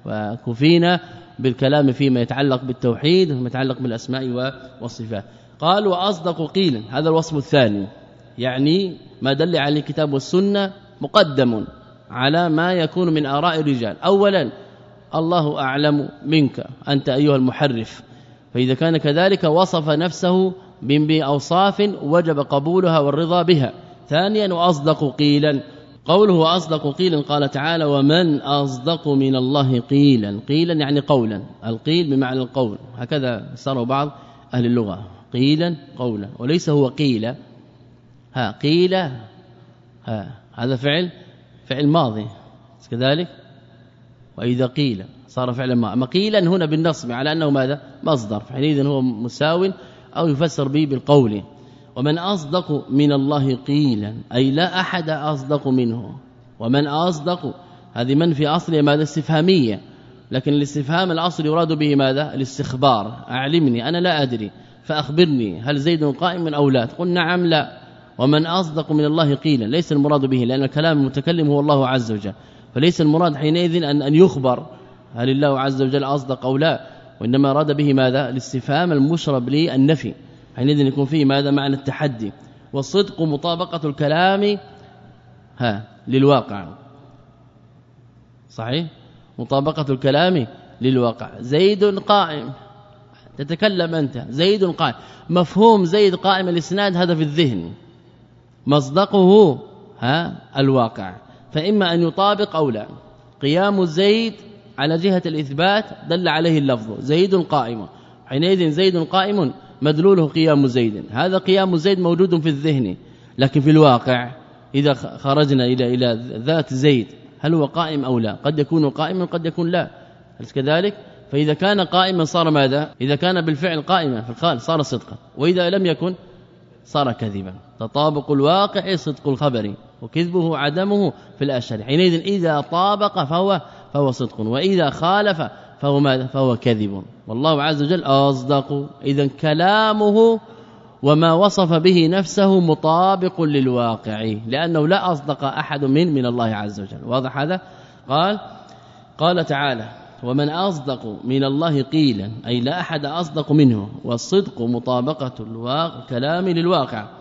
وكفينا بالكلام فيما يتعلق بالتوحيد وما يتعلق بالأسماء والصفات. قال وأصدق قيلا، هذا الوصف الثاني، يعني ما دل عليه الكتاب والسنة مقدم على ما يكون من آراء الرجال. أولا الله أعلم منك أنت أيها المحرف، فإذا كان كذلك وصف نفسه بأوصاف وجب قبولها والرضا بها. ثانيا وأصدق قيلا، قوله أصدق قيلا قال تعالى ومن أصدق من الله قيلا. قيلا يعني قولا، القيل بمعنى القول، هكذا صاروا بعض أهل اللغة، قيلا قولا، وليس هو قيل. ها قيل ها هذا فعل فعل ماضي كذلك، وإذا قيل صار فعلا ماضي. أما قيلا هنا بالنصب على أنه ماذا؟ مصدر، فحينئذ هو مساو أو يفسر به بالقول. ومن أصدق من الله قيلا أي لا أحد أصدق منه. ومن أصدق هذه من في أصل ماذا؟ استفهامية، لكن الاستفهام الأصل يراد به ماذا؟ الاستخبار، أعلمني أنا لا أدري فأخبرني هل زيد قائم أو لا، تقول نعم لا. ومن أصدق من الله قيلا ليس المراد به، لأن الكلام المتكلم هو الله عز وجل، فليس المراد حينئذ أن أن يخبر هل الله عز وجل أصدق أو لا، وإنما أراد به ماذا؟ الاستفهام المشرب للنفي، حينئذ يكون فيه ماذا؟ معنى التحدي. والصدق مطابقة الكلام ها للواقع، صحيح؟ مطابقة الكلام للواقع. زيد قائم، تتكلم أنت زيد قائم، مفهوم زيد قائم الإسناد هذا في الذهن، مصدقه ها الواقع، فإما أن يطابق أو لا. قيام زيد على جهة الإثبات دل عليه اللفظ زيد قائم، حينئذ زيد قائم مدلوله قيام زيد، هذا قيام زيد موجود في الذهن، لكن في الواقع إذا خرجنا إلى إلى ذات زيد هل هو قائم أو لا؟ قد يكون قائما قد يكون لا، هل كذلك؟ فإذا كان قائما صار ماذا؟ إذا كان بالفعل قائما في القال صار صدقا، وإذا لم يكن صار كذبا. تطابق الواقع صدق الخبر، وكذبه عدمه في الأشهر. حينئذ إذا طابق فهو فهو صدق، وإذا خالف فهو ماذا؟ فهو كذب. والله عز وجل أصدق، إذا كلامه وما وصف به نفسه مطابق للواقع، لأنه لا أصدق أحد من من الله عز وجل. واضح هذا؟ قال قال تعالى ومن أصدق من الله قيلا أي لا أحد أصدق منه، والصدق مطابقة الواقع كلام للواقع.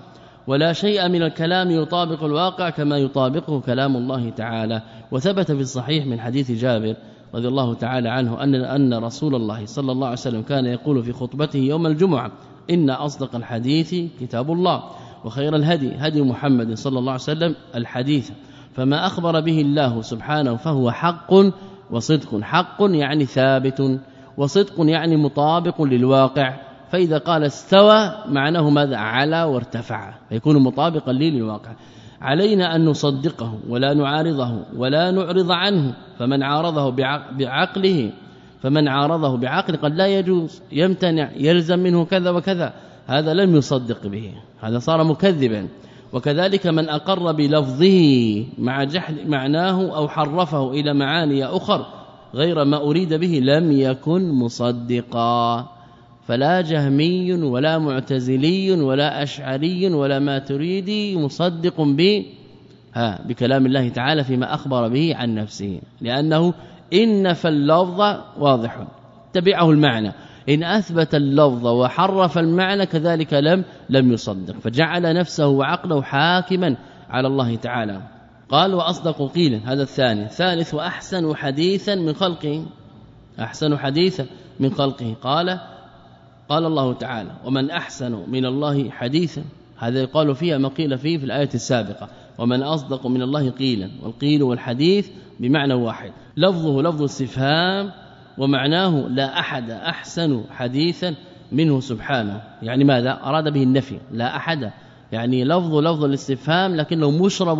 ولا شيء من الكلام يطابق الواقع كما يطابقه كلام الله تعالى. وثبت في الصحيح من حديث جابر رضي الله تعالى عنه أن أن رسول الله صلى الله عليه وسلم كان يقول في خطبته يوم الجمعة: إن أصدق الحديث كتاب الله وخير الهدي هدي محمد صلى الله عليه وسلم الحديث، فما أخبر به الله سبحانه فهو حق وصدق. حق يعني ثابت، وصدق يعني مطابق للواقع. فإذا قال استوى معناه ماذا؟ على وارتفع، فيكون مطابقا للواقع. علينا أن نصدقه ولا نعارضه ولا نعرض عنه، فمن عارضه بعقله فمن عارضه بعقل قد لا يجوز، يمتنع، يلزم منه كذا وكذا، هذا لم يصدق به، هذا صار مكذبا. وكذلك من أقر بلفظه مع جحد معناه أو حرفه إلى معاني أخر غير ما أريد به لم يكن مصدقا. فلا جهمي ولا معتزلي ولا أشعري ولا ماتريدي مصدق به ها بكلام الله تعالى فيما أخبر به عن نفسه، لأنه إن فاللفظ واضح تبعه المعنى، إن أثبت اللفظ وحرف المعنى كذلك لم لم يصدق، فجعل نفسه وعقله حاكما على الله تعالى. قال: وأصدق قيلا، هذا الثاني. ثالث: وأحسن حديثا من خلقه، أحسن حديثا من خلقه. قال قال الله تعالى: ومن أحسن من الله حديثا، هذا يقال فيها ما قيل فيه في الآية السابقة: ومن أصدق من الله قيلا. والقيل والحديث بمعنى واحد، لفظه لفظ استفهام ومعناه لا أحد أحسن حديثا منه سبحانه. يعني ماذا أراد به؟ النفي، لا أحد، يعني لفظ لفظ الاستفهام لكنه مشرب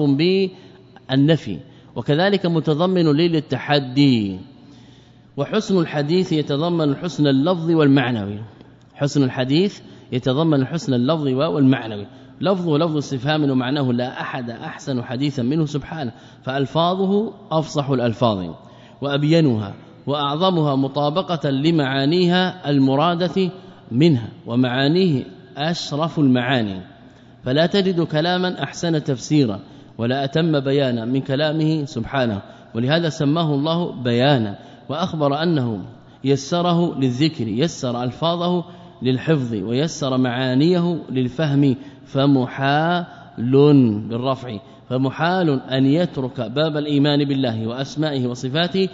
بالنفي، وكذلك متضمن للتحدي. وحسن الحديث يتضمن حسن اللفظ والمعنوي، حسن الحديث يتضمن الحسن اللفظ والمعنوي. لفظه لفظ استفهام ومعناه لا أحد أحسن حديثا منه سبحانه، فألفاظه أفصح الألفاظ وأبينها وأعظمها مطابقة لمعانيها المرادة منها، ومعانيه أشرف المعاني، فلا تجد كلاما أحسن تفسيرا ولا أتم بيانا من كلامه سبحانه، ولهذا سماه الله بيانا، وأخبر أنه يسره للذكر، يسر ألفاظه للحفظ، ويسر معانيه للفهم. فمحال بالرفع، فمحال أن يترك باب الإيمان بالله وأسمائه وصفاته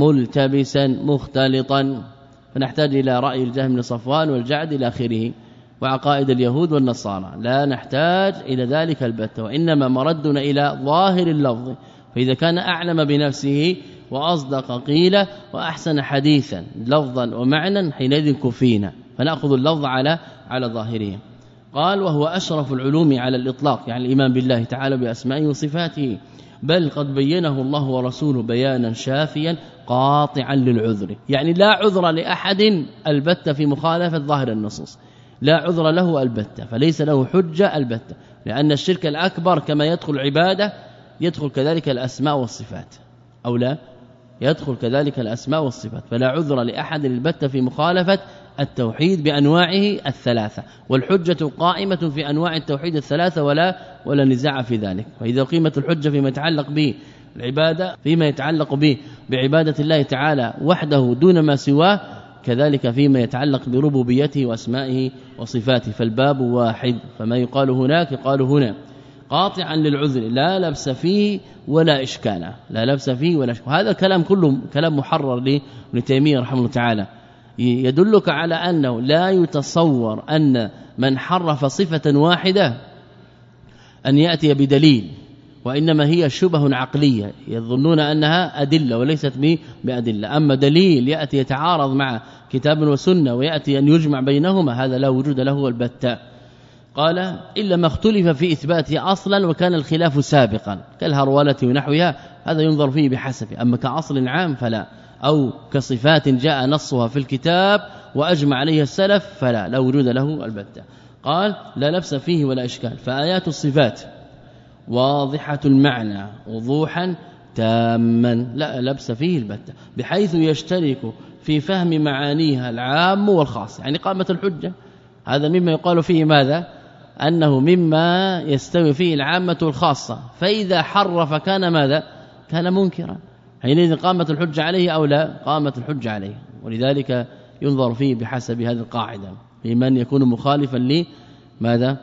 ملتبسا مختلطا. فنحتاج إلى رأي الجهم بن صفوان والجعد إلى آخره، وعقائد اليهود والنصارى، لا نحتاج إلى ذلك البتة، وإنما مردنا إلى ظاهر اللفظ. فإذا كان أعلم بنفسه وأصدق قيل وأحسن حديثا لفظا ومعنى حينئذ كفينا، فنأخذ اللفظ على على ظاهره. قال: وهو أشرف العلوم على الإطلاق، يعني الإيمان بالله تعالى بأسمائه وصفاته، بل قد بينه الله ورسوله بيانا شافيا قاطعا للعذر، يعني لا عذر لأحد البتة في مخالفة ظاهر النصوص، لا عذر له البتة، فليس له حجة البتة، لأن الشرك الأكبر كما يدخل العبادة يدخل كذلك الأسماء والصفات، أو لا يدخل كذلك الأسماء والصفات، فلا عذر لأحد البتة في مخالفة التوحيد بأنواعه الثلاثة، والحجة قائمة في أنواع التوحيد الثلاثة ولا ولا نزاع في ذلك. فإذا قيمة الحجة فيما يتعلق به العبادة فيما يتعلق به بعبادة الله تعالى وحده دون ما سواه، كذلك فيما يتعلق بربوبيته وأسمائه وصفاته، فالباب واحد، فما يقال هناك يقال هنا، قاطعا للعذر لا لبس فيه ولا إشكال، لا لبس فيه ولا إشكال. هذا كلام كله كلام محرر لابن تيمية رحمه الله تعالى، يدلك على أنه لا يتصور أن من حرف صفة واحدة أن يأتي بدليل، وإنما هي شبه عقلية يظنون أنها أدلة وليست بأدلة. أما دليل يأتي يتعارض مع كتاب وسنة ويأتي أن يجمع بينهما، هذا لا وجود له البتة. قال: إلا ما اختلف في إثباته أصلا وكان الخلاف سابقا كالهرولة ونحوها، هذا ينظر فيه بحسب، أما كأصل عام فلا، أو كصفات جاء نصها في الكتاب وأجمع عليها السلف فلا، لا وجود له البتة. قال: لا لبس فيه ولا إشكال، فآيات الصفات واضحة المعنى وضوحا تاما، لا لبس فيه البتة، بحيث يشترك في فهم معانيها العام والخاص، يعني قامت الحجة. هذا مما يقال فيه ماذا؟ أنه مما يستوي فيه العامة والخاصة، فإذا حرف كان ماذا؟ كان منكرا، حينئذ قامت الحجة عليه أو لا؟ قامت الحجة عليه. ولذلك ينظر فيه بحسب هذه القاعدة، لمن يكون مخالفا لماذا؟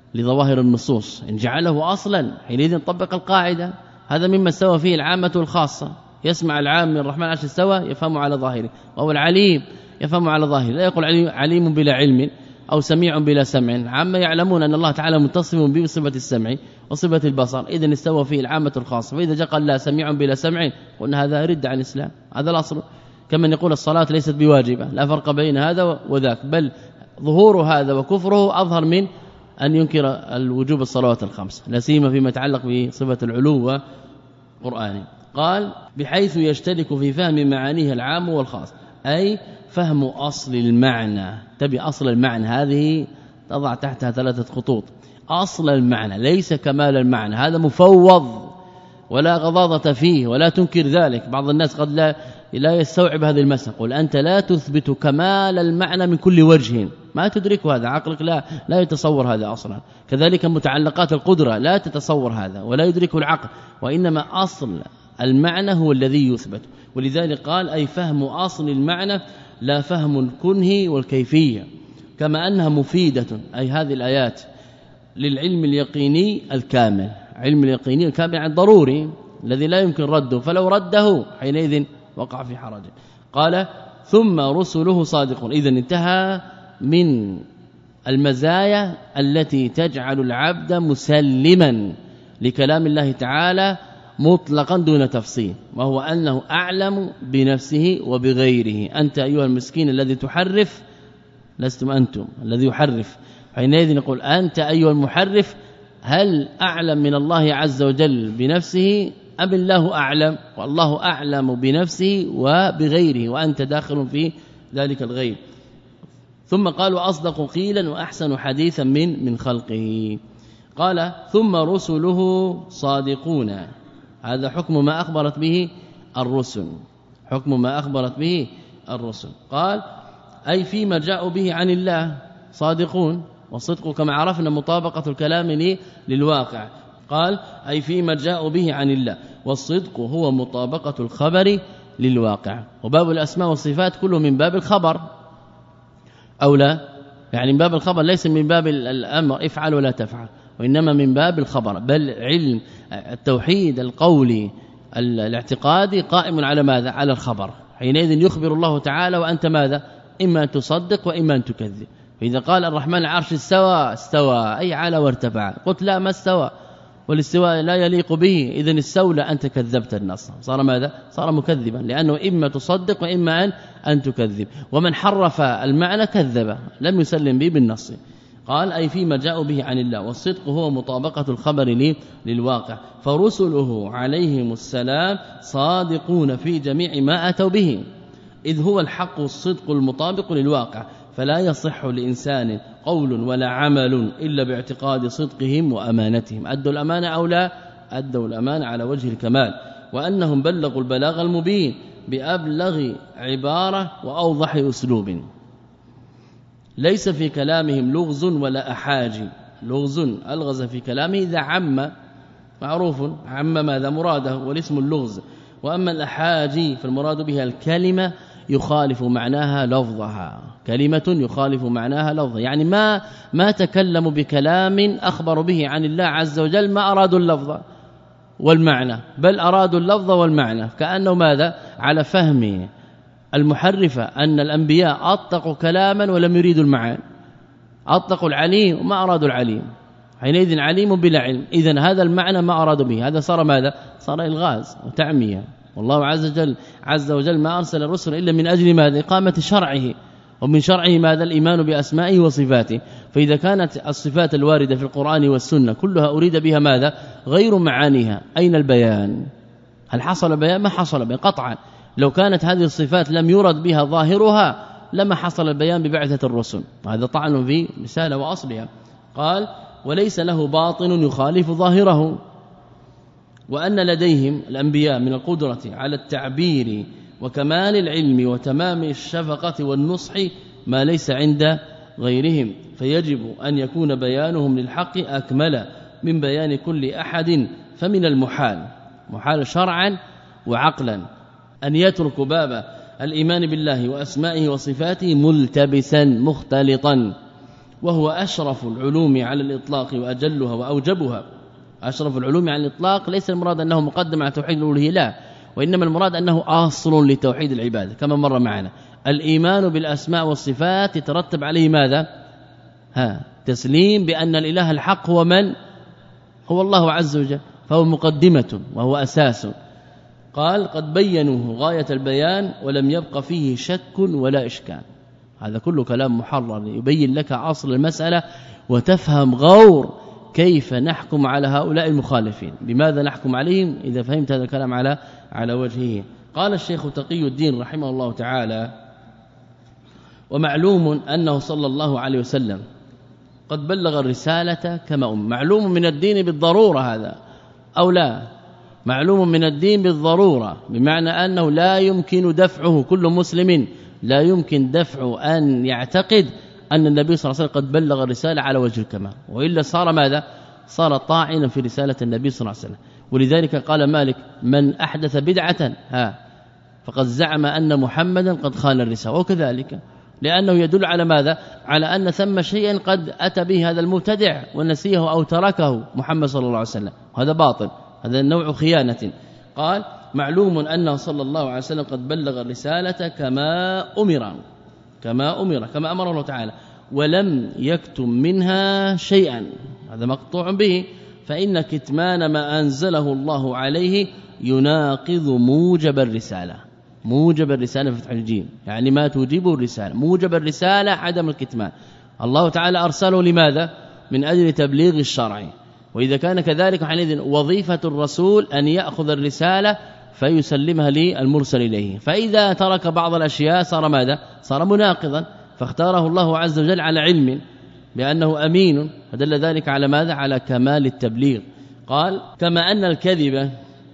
لظواهر النصوص. إن جعله أصلا حينئذ طبق القاعدة. هذا مما استوى فيه العامة والخاصة. يسمع العام من الرحمن عرش استوى يفهم على ظاهره، وهو العليم يفهم على ظاهره. لا يقول عليم بلا علم أو سميع بلا سمع. عامة يعلمون أن الله تعالى متصف به بصفة السمع وصفة البصر، إذن استوى فيه العامة الخاصة. فإذا جاء قال لا سميع بلا سمع قلنا هذا رد عن الإسلام. هذا الأصل. كما يقول الصلاة ليست بواجبة، لا فرق بين هذا وذاك، بل ظهور هذا وكفره أظهر من أن ينكر الوجوب الصلوات الخمس، لا سيما فيما يتعلق بصفة العلو والقرآن. قال بحيث يشترك في فهم معانيه العام والخاص، أي فهم أصل المعنى. تبي أصل المعنى، هذه تضع تحتها ثلاثة خطوط. أصل المعنى ليس كمال المعنى، هذا مفوض ولا غضاضة فيه ولا تنكر ذلك. بعض الناس قد لا لا يستوعب هذه المسألة. قل أنت لا تثبت كمال المعنى من كل وجه، ما تدرك هذا، عقلك لا لا يتصور هذا اصلا. كذلك متعلقات القدرة لا تتصور هذا ولا يدركه العقل، وإنما أصل المعنى هو الذي يثبت. ولذلك قال أي فهم أصل المعنى لا فهم الكنه والكيفية، كما أنها مفيدة أي هذه الآيات للعلم اليقيني الكامل. علم اليقيني الكامل عن ضروري الذي لا يمكن رده، فلو رده حينئذ وقع في حرج. قال ثم رسله صادقون. إذن انتهى من المزايا التي تجعل العبد مسلما لكلام الله تعالى مطلقا دون تفصيل، وهو أنه أعلم بنفسه وبغيره. أنت أيها المسكين الذي تحرف، لستم أنتم الذي يحرف. حينئذ نقول أنت أيها المحرف هل أعلم من الله عز وجل بنفسه أم الله أعلم؟ والله أعلم بنفسه وبغيره، وأنت داخل في ذلك الغيب. ثم قالوا أصدق قيلا وأحسن حديثا من من خلقه. قال ثم رسله صادقون. هذا حكم ما أخبرت به الرسل، حكم ما أخبرت به الرسل. قال أي فيما جاءوا به عن الله صادقون، والصدق كما عرفنا مطابقة الكلام للواقع. قال أي فيما جاءوا به عن الله، والصدق هو مطابقة الخبر للواقع. وباب الأسماء والصفات كله من باب الخبر أو لا، يعني من باب الخبر ليس من باب الأمر افعل ولا تفعل، وإنما من باب الخبر. بل علم التوحيد القولي الاعتقادي قائم على ماذا؟ على الخبر. حينئذ يخبر الله تعالى وأنت ماذا؟ إما أن تصدق وإما أن تكذب. فإذا قال الرحمن العرش استوى استوى أي على وارتفع، قلت لا ما استوى والاستواء لا يليق به، إذن استولى أنت كذبت النص، صار ماذا؟ صار مكذبا، لأنه إما تصدق وإما أن, أن تكذب. ومن حرف المعنى كذب لم يسلم به بالنص. قال أي فيما جاءوا به عن الله، والصدق هو مطابقة الخبر للواقع. فرسله عليهم السلام صادقون في جميع ما أتوا به، إذ هو الحق الصدق المطابق للواقع. فلا يصح لإنسان قول ولا عمل إلا باعتقاد صدقهم وأمانتهم. أدوا الأمانة أو لا؟ أدوا الأمانة على وجه الكمال، وأنهم بلغوا البلاغ المبين بأبلغ عبارة وأوضح أسلوب. ليس في كلامهم لغز ولا أحاجي. لغز ألغز في كلامه إذا عم، معروف عم ماذا مراده والاسم اللغز. وأما الأحاجي فالمراد بها الكلمة يخالف معناها لفظها، كلمة يخالف معناها لفظها، يعني ما ما تكلموا بكلام أخبروا به عن الله عز وجل ما أرادوا اللفظ والمعنى، بل أرادوا اللفظ والمعنى، كأنه ماذا؟ على فهم المحرفة أن الأنبياء أطلقوا كلاما ولم يريدوا المعاني، أطلقوا العليم وما أرادوا العليم، حينئذ عليم بلا علم. إذن هذا المعنى ما أرادوا به، هذا صار ماذا؟ صار إلغاز وتعمية. والله عز وجل عز وجل ما أرسل الرسل إلا من أجل ماذا؟ إقامة شرعه، ومن شرعه ماذا؟ الإيمان بأسمائه وصفاته. فإذا كانت الصفات الواردة في القرآن والسنة كلها أريد بها ماذا؟ غير معانيها، أين البيان؟ هل حصل بيان؟ ما حصل بيان قطعا. لو كانت هذه الصفات لم يرد بها ظاهرها لما حصل البيان ببعثة الرسل، هذا طعن في رسالة وأصلها. قال وليس له باطن يخالف ظاهره، وأن لديهم الأنبياء من القدرة على التعبير وكمال العلم وتمام الشفقة والنصح ما ليس عند غيرهم، فيجب أن يكون بيانهم للحق أكمل من بيان كل أحد. فمن المحال، محال شرعا وعقلا، أن يترك باب الإيمان بالله وأسمائه وصفاته ملتبسا مختلطا، وهو أشرف العلوم على الإطلاق وأجلها وأوجبها. أشرف العلوم على الإطلاق ليس المراد أنه مقدم على توحيد الألوهية، لا، وإنما المراد أنه أصل لتوحيد العبادة كما مر معنا. الإيمان بالأسماء والصفات يترتب عليه ماذا؟ ها تسليم بأن الإله الحق هو من؟ هو الله عز وجل، فهو مقدمة وهو أساس. قال قد بينوه غاية البيان ولم يبق فيه شك ولا إشكال. هذا كله كلام محرر يبين لك أصل المسألة وتفهم غور كيف نحكم على هؤلاء المخالفين، بماذا نحكم عليهم إذا فهمت هذا الكلام على على وجهه. قال الشيخ تقي الدين رحمه الله تعالى: ومعلوم أنه صلى الله عليه وسلم قد بلغ الرسالة كما أم. معلوم من الدين بالضرورة هذا أو لا؟ معلوم من الدين بالضرورة، بمعنى أنه لا يمكن دفعه، كل مسلم لا يمكن دفعه أن يعتقد أن النبي صلى الله عليه وسلم قد بلغ الرسالة على وجه الكمال، وإلا صار ماذا؟ صار طاعنا في رسالة النبي صلى الله عليه وسلم. ولذلك قال مالك: من أحدث بدعة ها فقد زعم أن محمدا قد خان الرسالة. وكذلك لأنه يدل على ماذا؟ على أن ثم شيئا قد أتى به هذا المبتدع ونسيه أو تركه محمد صلى الله عليه وسلم، هذا باطل، هذا نوع خيانة. قال: معلوم أنه صلى الله عليه وسلم قد بلغ الرسالة كما أمر كما أمر كما أمر الله تعالى، ولم يكتم منها شيئا، هذا مقطوع به، فإن كتمان ما أنزله الله عليه يناقض موجب الرسالة. موجب الرسالة فتح الجيم يعني ما توجبه الرسالة، موجب الرسالة عدم الكتمان. الله تعالى أرسله لماذا؟ من أجل تبليغ الشرع، وإذا كان كذلك حينئذ وظيفة الرسول أن يأخذ الرسالة فيسلمها للمرسل إليه، فإذا ترك بعض الأشياء صار ماذا؟ صار مناقضا، فاختاره الله عز وجل على علم بأنه أمين، فدل ذلك على ماذا؟ على كمال التبليغ. قال: كما أن الكذب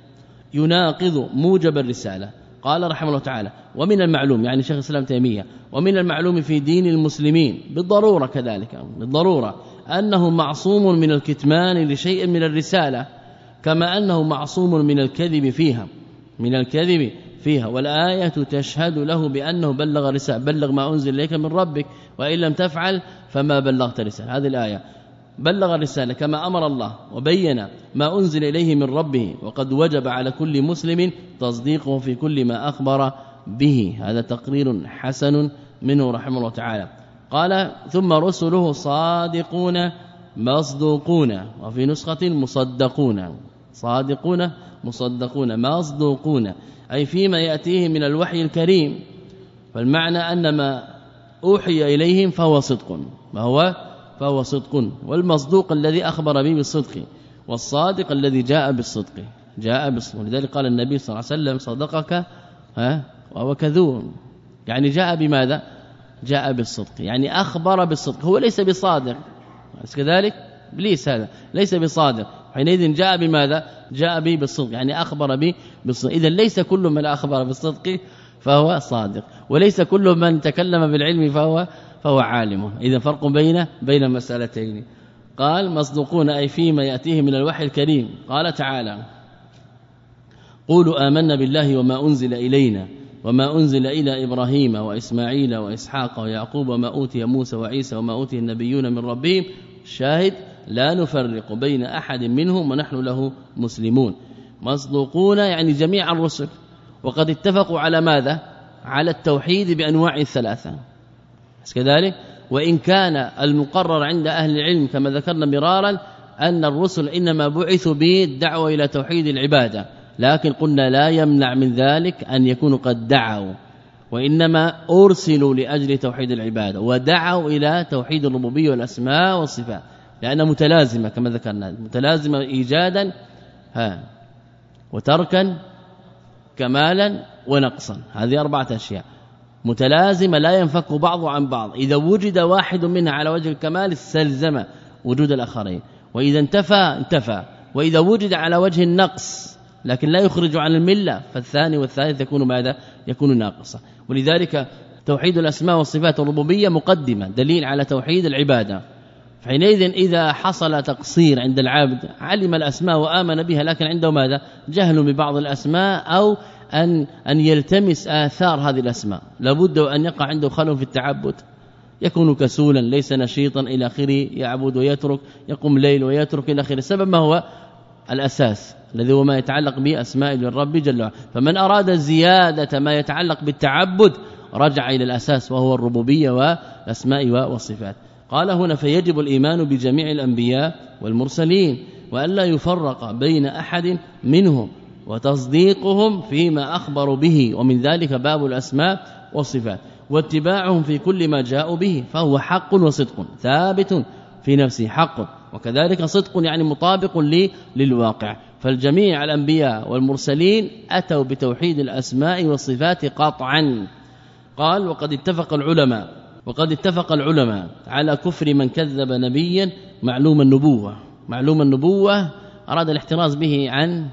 يناقض موجب الرسالة. قال رحمه الله تعالى: ومن المعلوم، يعني شيخ الإسلام تيمية، ومن المعلوم في دين المسلمين بالضرورة كذلك بالضرورة أنه معصوم من الكتمان لشيء من الرسالة، كما أنه معصوم من الكذب فيها من الكذب فيها والآية تشهد له بأنه بلغ رسالة: بلغ ما أنزل إليك من ربك وإن لم تفعل فما بلغت رسالة. هذه الآية بلغ الرسالة كما أمر الله وبين ما أنزل إليه من ربه، وقد وجب على كل مسلم تصديقه في كل ما أخبر به. هذا تقرير حسن منه رحمه الله تعالى. قال: ثم رسله صادقون مصدوقون، وفي نسخة مصدقون، صادقون مصدقون مصدوقون، أي فيما يأتيه من الوحي الكريم. فالمعنى أن ما أوحي إليهم فهو صدق، ما هو فهو صدق، والمصدوق الذي أخبر به بالصدق، والصادق الذي جاء بالصدق جاء بالصدق. ولذلك قال النبي صلى الله عليه وسلم: صدقك ها وهو كذوب، يعني جاء بماذا؟ جاء بالصدق، يعني أخبر بالصدق، هو ليس بصادق، كذلك إبليس هذا ليس بصادق، حينئذ جاء بماذا؟ جاء به بالصدق، يعني أخبر به بالصدق. إذا ليس كل من أخبر بالصدق فهو صادق، وليس كل من تكلم بالعلم فهو فهو عالم. إذا فرق بين بين مسألتين. قال: مصدوقون أي فيما يأتيه من الوحي الكريم. قال تعالى: قولوا آمنا بالله وما أنزل إلينا وما أنزل إلى إبراهيم وإسماعيل وإسحاق ويعقوب وما أوتي موسى وعيسى وما أوتي النبيون من ربهم، شاهد لا نفرق بين أحد منهم ونحن له مسلمون. مصدوقون يعني جميع الرسل، وقد اتفقوا على ماذا؟ على التوحيد بأنواع الثلاثة كذلك. وإن كان المقرر عند أهل العلم كما ذكرنا مرارا أن الرسل إنما بعثوا بالدعوة إلى توحيد العبادة، لكن قلنا لا يمنع من ذلك أن يكونوا قد دعوا، وإنما أرسلوا لأجل توحيد العبادة ودعوا إلى توحيد الربوبية والأسماء والصفات، لأنها متلازمة كما ذكرنا، متلازمة إيجادا ها وتركا كمالا ونقصا، هذه أربعة أشياء متلازمة لا ينفك بعض عن بعض. إذا وجد واحد منها على وجه الكمال استلزم وجود الآخرين، وإذا انتفى انتفى، وإذا وجد على وجه النقص لكن لا يخرج عن الملة فالثاني والثالث يكون ماذا؟ يكون ناقصا. ولذلك توحيد الأسماء والصفات الربوبية مقدمة دليل على توحيد العبادة. حينئذ إذا حصل تقصير عند العبد علم الأسماء وآمن بها لكن عنده ماذا؟ جهل ببعض الأسماء أو أن أن يلتمس آثار هذه الأسماء، لابد أن يقع عنده خلل في التعبد، يكون كسولا ليس نشيطا إلى آخره، يعبد ويترك، يقوم ليل ويترك إلى آخره. السبب ما هو؟ الأساس الذي هو ما يتعلق بأسماء الرب جل وعلا. فمن أراد زيادة ما يتعلق بالتعبد رجع إلى الأساس وهو الربوبية والأسماء والصفات. قال هنا فيجب الإيمان بجميع الأنبياء والمرسلين وألا يفرق بين أحد منهم وتصديقهم فيما أخبروا به، ومن ذلك باب الأسماء والصفات، واتباعهم في كل ما جاءوا به، فهو حق وصدق ثابت في نفسه حق، وكذلك صدق يعني مطابق للواقع. فالجميع الأنبياء والمرسلين أتوا بتوحيد الأسماء والصفات قطعا. قال وقد اتفق العلماء وقد اتفق العلماء على كفر من كذب نبيا معلوم النبوة. معلوم النبوة أراد الاحتراز به عن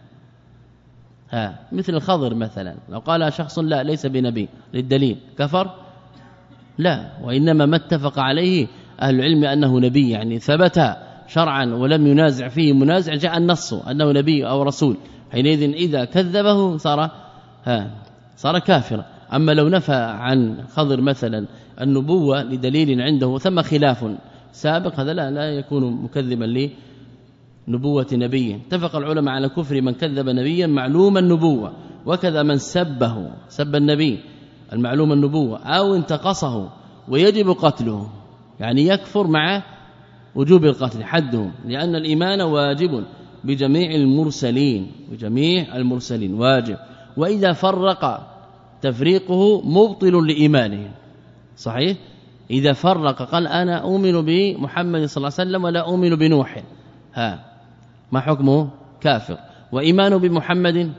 ها مثل الخضر مثلا، لو قال شخص لا ليس بنبي للدليل كفر؟ لا، وإنما ما اتفق عليه أهل العلم أنه نبي، يعني ثبت شرعا ولم ينازع فيه منازع، جاء النص أنه نبي أو رسول، حينئذ إذا كذبه صار ها صار كافرا. أما لو نفى عن خضر مثلا النبوة لدليل عنده ثم خلاف سابق، هذا لا لا يكون مكذبا لنبوة نبي. اتفق العلماء على كفر من كذب نبيا معلوم النبوة، وكذا من سبه سب النبي المعلوم النبوة أو انتقصه ويجب قتله، يعني يكفر مع وجوب القتل حدهم، لأن الإيمان واجب بجميع المرسلين بجميع المرسلين واجب، وإذا فرق تفريقه مبطل لإيمانه. صحيح؟ إذا فرق قال أنا أؤمن بمحمد صلى الله عليه وسلم ولا أؤمن بنوح، ها ما حكمه؟ كافر. وإيمان بمحمد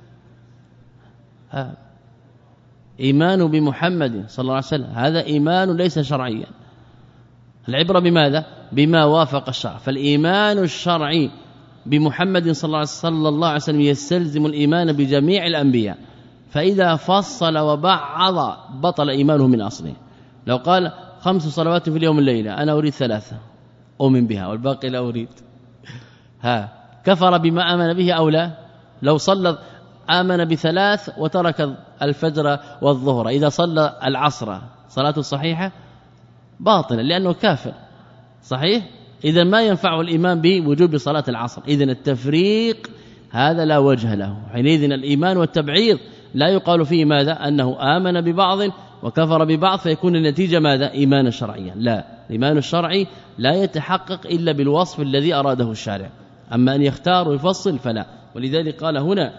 ها إيمان بمحمد صلى الله عليه وسلم هذا إيمان ليس شرعيا، العبرة بماذا؟ بما وافق الشرع. فالإيمان الشرعي بمحمد صلى الله عليه وسلم يستلزم الإيمان بجميع الأنبياء، فإذا فصل وبعض بطل إيمانه من أصله. لو قال خمس صلوات في اليوم والليلة أنا أريد ثلاثة أؤمن بها والباقي لا أريد، ها كفر بما آمن به أو لا؟ لو صلى آمن بثلاث وترك الفجر والظهر، إذا صلى العصر صلاته صحيحة باطلة لأنه كافر. صحيح؟ إذا ما ينفع الإيمان بوجوب صلاة العصر. إذن التفريق هذا لا وجه له، حينئذ الإيمان والتبعيض لا يقال فيه ماذا؟ أنه آمن ببعض وكفر ببعض فيكون النتيجة ماذا؟ إيمان شرعيا. لا، الإيمان الشرعي لا يتحقق إلا بالوصف الذي أراده الشارع، أما أن يختار ويفصل فلا. ولذلك قال هنا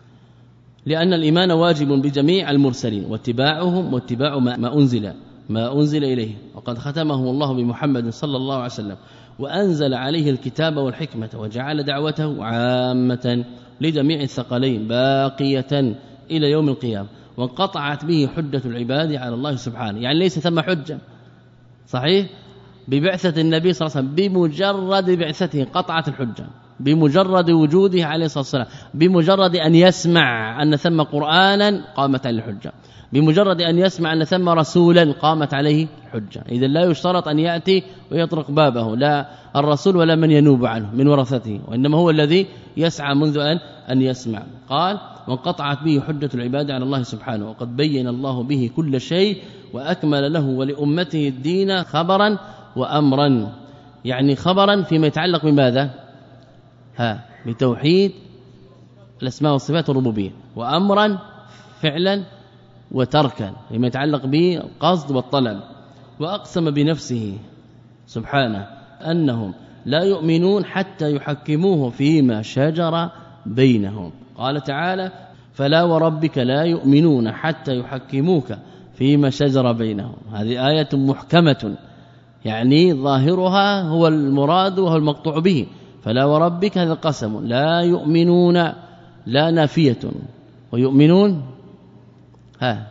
لأن الإيمان واجب بجميع المرسلين واتباعهم واتباع ما أنزل ما أنزل إليه، وقد ختمه الله بمحمد صلى الله عليه وسلم وأنزل عليه الكتاب والحكمة وجعل دعوته عامة لجميع الثقلين باقية إلى يوم القيامة، وانقطعت به حجة العباد على الله سبحانه، يعني ليس ثم حجة. صحيح؟ ببعثة النبي صلى الله عليه وسلم بمجرد بعثته قطعت الحجة، بمجرد وجوده عليه الصلاة والسلام، بمجرد أن يسمع أن ثم قرآنا قامت عليه الحجة، بمجرد أن يسمع أن ثم رسولا قامت عليه حجة. إذا لا يشترط أن يأتي ويطرق بابه لا الرسول ولا من ينوب عنه من ورثته، وإنما هو الذي يسعى منذ أن أن يسمع. قال وانقطعت به حجة العباد على الله سبحانه، وقد بين الله به كل شيء وأكمل له ولأمته الدين خبرا وأمرا، يعني خبرا فيما يتعلق بماذا؟ ها بتوحيد الأسماء والصفات الربوبية، وأمرا فعلا وتركا فيما يتعلق بالقصد والطلب. وأقسم بنفسه سبحانه أنهم لا يؤمنون حتى يحكموه فيما شجر بينهم. قال تعالى فلا وربك لا يؤمنون حتى يحكموك فيما شجر بينهم. هذه آية محكمة، يعني ظاهرها هو المراد وهو المقطوع به. فلا وربك هذا قسم، لا يؤمنون لا نافية، ويؤمنون ها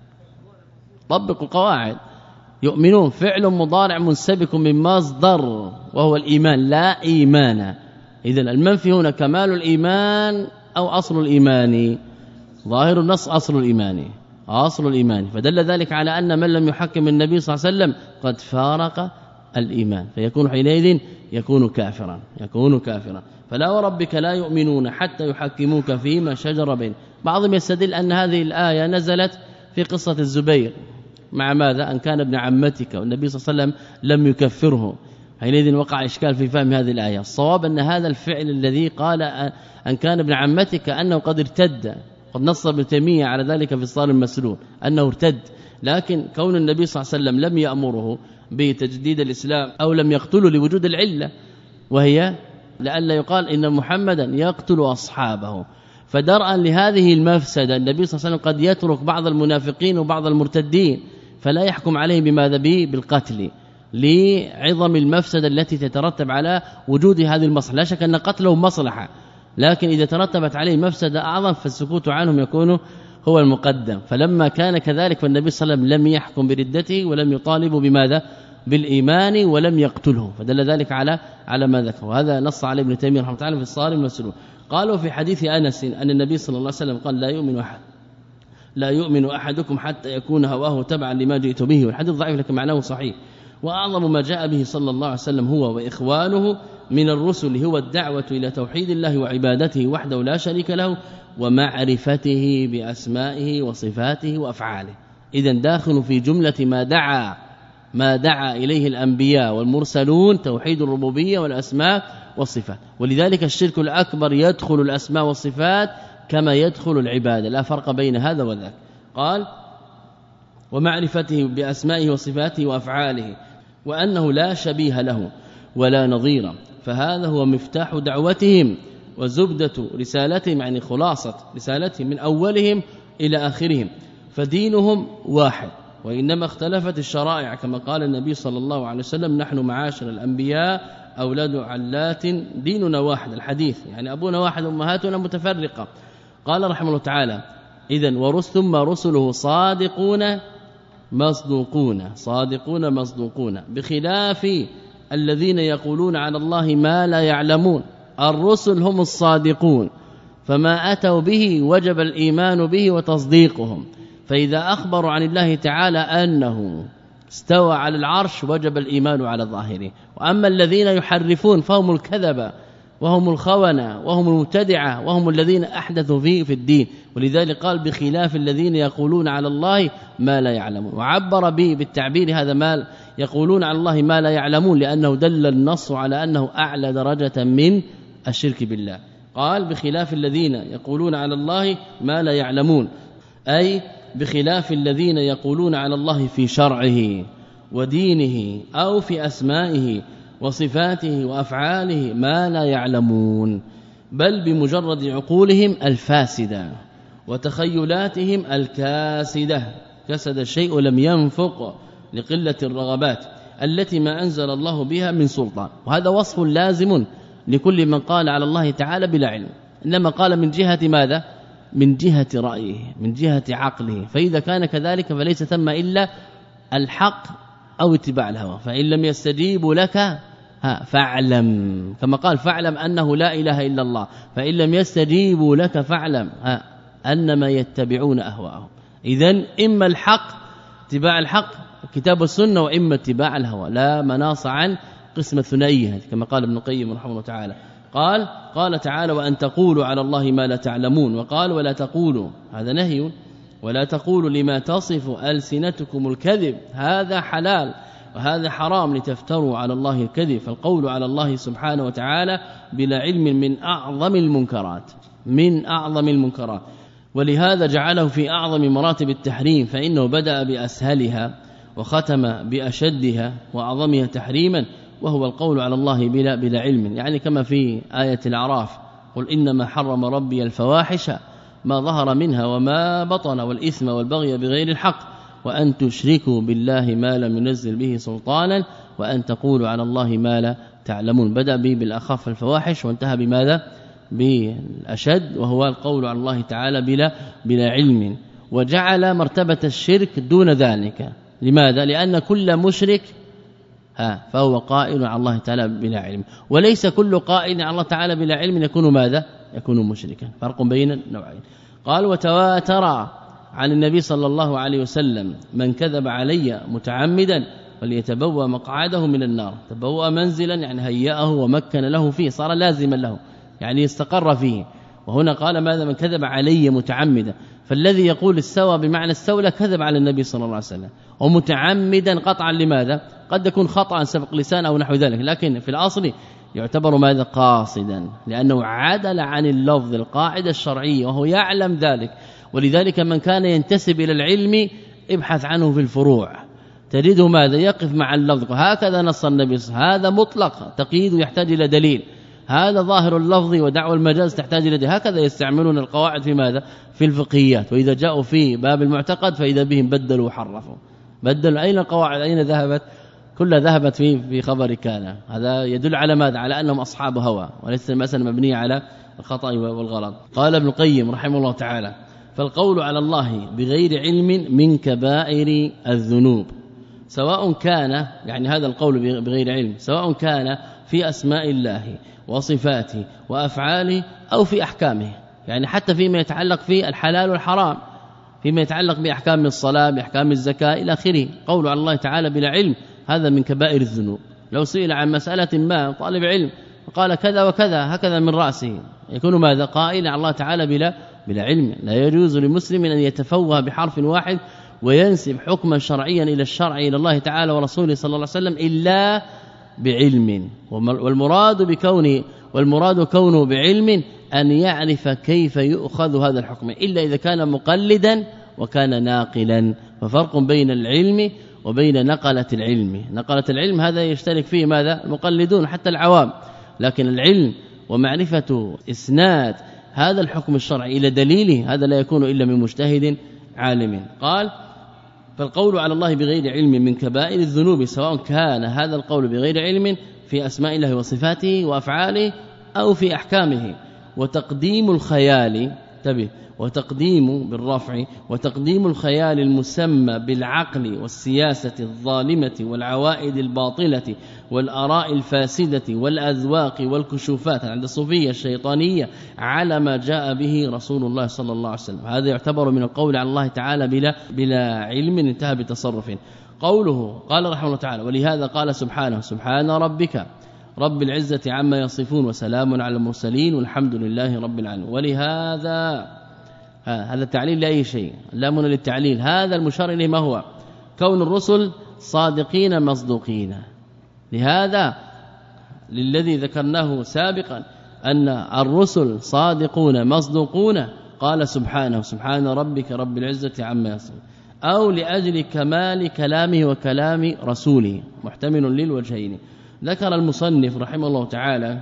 طبق القواعد. يؤمنون فعل مضارع منسبك من مصدر وهو الإيمان لا إيمان. إذن المنفي هنا كمال الإيمان أو أصل الإيمان؟ ظاهر النص أصل الإيمان أصل الإيمان، فدل ذلك على أن من لم يحكم النبي صلى الله عليه وسلم قد فارق الإيمان، فيكون حينئذ يكون كافرا يكون كافرا. فلا وربك لا يؤمنون حتى يحكموك فيما شجر بين. بعضهم يستدل أن هذه الآية نزلت في قصة الزبير مع ماذا أن كان ابن عمتك والنبي صلى الله عليه وسلم لم يكفره، حينئذ وقع إشكال في فهم هذه الآية. الصواب أن هذا الفعل الذي قال أن كان ابن عمتك أنه قد ارتد، قد نص ابن تيمية على ذلك في الصارم المسلول أنه ارتد، لكن كون النبي صلى الله عليه وسلم لم يأمره بتجديد الإسلام أو لم يقتله لوجود العلة، وهي لألا يقال إن محمدا يقتل أصحابه، فدرءا لهذه المفسدة النبي صلى الله عليه وسلم قد يترك بعض المنافقين وبعض المرتدين فلا يحكم عليه بماذا به بالقتل لعظم المفسدة التي تترتب على وجود هذه المصلحة. لا شك أن قتله مصلحة، لكن إذا ترتبت عليه مفسدة أعظم فالسكوت عنهم يكون هو المقدم. فلما كان كذلك فالنبي صلى الله عليه وسلم لم يحكم بردته ولم يطالب بماذا بالإيمان ولم يقتله، فدل ذلك على على ما ذكر. وهذا نص عليه ابن تيمية رحمه الله تعالى في الصارم المسلول. قالوا في حديث أنس أن النبي صلى الله عليه وسلم قال لا يؤمن أحد لا يؤمن أحدكم حتى يكون هواه تبعا لما جئت به، والحديث ضعيف لكن معناه صحيح. وأعظم ما جاء به صلى الله عليه وسلم هو وإخوانه من الرسل هو الدعوة إلى توحيد الله وعبادته وحده لا شريك له ومعرفته بأسمائه وصفاته وأفعاله. إذن داخل في جملة ما دعا ما دعا إليه الأنبياء والمرسلون توحيد الربوبية والأسماء والصفات. ولذلك الشرك الأكبر يدخل الأسماء والصفات كما يدخل العبادة، لا فرق بين هذا وذاك. قال ومعرفته بأسمائه وصفاته وأفعاله وأنه لا شبيه له ولا نظير، فهذا هو مفتاح دعوتهم وزبدة رسالتهم، يعني خلاصة رسالتهم من أولهم إلى آخرهم. فدينهم واحد وإنما اختلفت الشرائع كما قال النبي صلى الله عليه وسلم نحن معاشر الأنبياء أولاد علات ديننا واحد، الحديث يعني أبونا واحد أمهاتنا متفرقة. قال رحمه الله تعالى إذن ورسل ثم رسله صادقون مصدوقون صادقون مصدوقون بخلاف الذين يقولون على الله ما لا يعلمون. الرسل هم الصادقون فما أتوا به وجب الإيمان به وتصديقهم، فإذا أخبروا عن الله تعالى أنه استوى على العرش وجب الإيمان على ظاهره. وأما الذين يحرفون فهم الكذبة وهم الخونة وهم المبتدعة وهم الذين أحدثوا فيه في الدين. ولذلك قال بخلاف الذين يقولون على الله ما لا يعلمون، وعبر به بالتعبير هذا ما يقولون على الله ما لا يعلمون لأنه دل النص على أنه أعلى درجة من الشرك بالله. قال بخلاف الذين يقولون على الله ما لا يعلمون، أي بخلاف الذين يقولون على الله في شرعه ودينه أو في أسمائه وصفاته وأفعاله ما لا يعلمون، بل بمجرد عقولهم الفاسدة وتخيلاتهم الكاسدة كسد الشيء لم ينفق لقلة الرغبات التي ما أنزل الله بها من سلطان. وهذا وصف لازم لكل من قال على الله تعالى بلا علم، إنما قال من جهة ماذا؟ من جهة رأيه من جهة عقله. فإذا كان كذلك فليس ثم إلا الحق أو اتباع الهوى. فإن لم يستجيبوا لك ها فاعلم كما قال فاعلم أنه لا إله إلا الله، فإن لم يستجيبوا لك فاعلم ها أنما يتبعون أهواءهم. إذن إما الحق اتباع الحق كتاب السنة وإما اتباع الهوى، لا مناص عن قسم الثنائية كما قال ابن القيم رحمه الله تعالى. قال قال تعالى وأن تقولوا على الله ما لا تعلمون، وقال ولا تقولوا هذا نهي، ولا تقولوا لما تصف ألسنتكم الكذب هذا حلال وهذا حرام لتفتروا على الله الكذب. فالقول على الله سبحانه وتعالى بلا علم من أعظم المنكرات من أعظم المنكرات، ولهذا جعله في أعظم مراتب التحريم، فإنه بدأ بأسهلها وختم بأشدها وأعظمها تحريما، وهو القول على الله بلا بلا علم، يعني كما في آية الأعراف قل إنما حرم ربي الفواحش ما ظهر منها وما بطن والإثم والبغي بغير الحق وأن تشركوا بالله ما لم ينزل به سلطانا وأن تقولوا على الله ما لا تعلمون. بدأ به بالأخف الفواحش وانتهى بماذا؟ بالأشد، وهو القول على الله تعالى بلا بلا علم، وجعل مرتبة الشرك دون ذلك. لماذا؟ لأن كل مشرك ها فهو قائل على الله تعالى بلا علم، وليس كل قائل على الله تعالى بلا علم يكون ماذا؟ يكون مشركا. فرق بين النوعين. قال وتواتر عن النبي صلى الله عليه وسلم من كذب علي متعمدا فليتبوأ مقعده من النار. تبوأ منزلا يعني هيأه ومكن له فيه، صار لازما له يعني استقر فيه. وهنا قال ماذا؟ من كذب علي متعمدا، فالذي يقول استوى بمعنى استولى كذب على النبي صلى الله عليه وسلم ومتعمدا قطعا. لماذا؟ قد يكون خطأ سبق لسان أو نحو ذلك، لكن في الأصل يعتبر ماذا؟ قاصدا، لأنه عدل عن اللفظ القاعدة الشرعية وهو يعلم ذلك. ولذلك من كان ينتسب إلى العلم ابحث عنه في الفروع تجده ماذا؟ يقف مع اللفظ. هكذا نص النبي، هذا مطلق تقييد يحتاج إلى دليل، هذا ظاهر اللفظ ودعوى المجاز تحتاج إلى دليل. هكذا يستعملون القواعد في ماذا؟ في الفقهيات. وإذا جاءوا في باب المعتقد فإذا بهم بدلوا وحرفوا. بدلوا أين القواعد؟ أين ذهبت؟ كلها ذهبت في في خبر كان. هذا يدل على ماذا؟ على أنهم أصحاب هوى وليس المسألة مبنية على الخطأ والغلط. قال ابن القيم رحمه الله تعالى: فالقول على الله بغير علم من كبائر الذنوب، سواء كان يعني هذا القول بغير علم سواء كان في أسماء الله وصفاته وأفعاله أو في أحكامه، يعني حتى فيما يتعلق في الحلال والحرام، فيما يتعلق بأحكام الصلاة بأحكام الزكاة إلى آخره. قول على الله تعالى بلا علم هذا من كبائر الذنوب. لو سئل عن مسألة ما طالب علم وقال كذا وكذا هكذا من رأسه يكون ماذا؟ قائلا على الله تعالى بلا بلا علم. لا يجوز لمسلم أن يتفوه بحرف واحد وينسب حكما شرعيا إلى الشرع إلى الله تعالى ورسوله صلى الله عليه وسلم إلا بعلم. والمراد بكونه والمراد كونه بعلم أن يعرف كيف يؤخذ هذا الحكم، إلا إذا كان مقلدا وكان ناقلا. ففرق بين العلم وبين نقلة العلم. نقلة العلم هذا يشترك فيه ماذا؟ المقلدون حتى العوام، لكن العلم ومعرفة إسناد هذا الحكم الشرعي إلى دليله هذا لا يكون إلا من مجتهد عالم. قال: فالقول على الله بغير علم من كبائر الذنوب، سواء كان هذا القول بغير علم في أسماء الله وصفاته وأفعاله أو في أحكامه. وتقديم الخيال تبه وتقديم بالرفع وتقديم الخيال المسمى بالعقل والسياسة الظالمة والعوائد الباطلة والآراء الفاسدة والأذواق والكشوفات عند الصوفية الشيطانية على ما جاء به رسول الله صلى الله عليه وسلم، هذا يعتبر من القول على الله تعالى بلا, بلا علم انتهى بتصرف. قوله قال رحمه الله تعالى: ولهذا قال سبحانه: سبحان ربك رب العزة عما يصفون وسلام على المرسلين والحمد لله رب العالمين. ولهذا هذا التعليل لأي شيء، لام للتعليل. هذا المشار إليه ما هو؟ كون الرسل صادقين مصدوقين. لهذا للذي ذكرناه سابقا أن الرسل صادقون مصدوقون قال سبحانه: سبحان ربك رب العزة عما يصفون، أو لأجل كمال كلامه وكلام رسوله، محتمل للوجهين. ذكر المصنف رحمه الله تعالى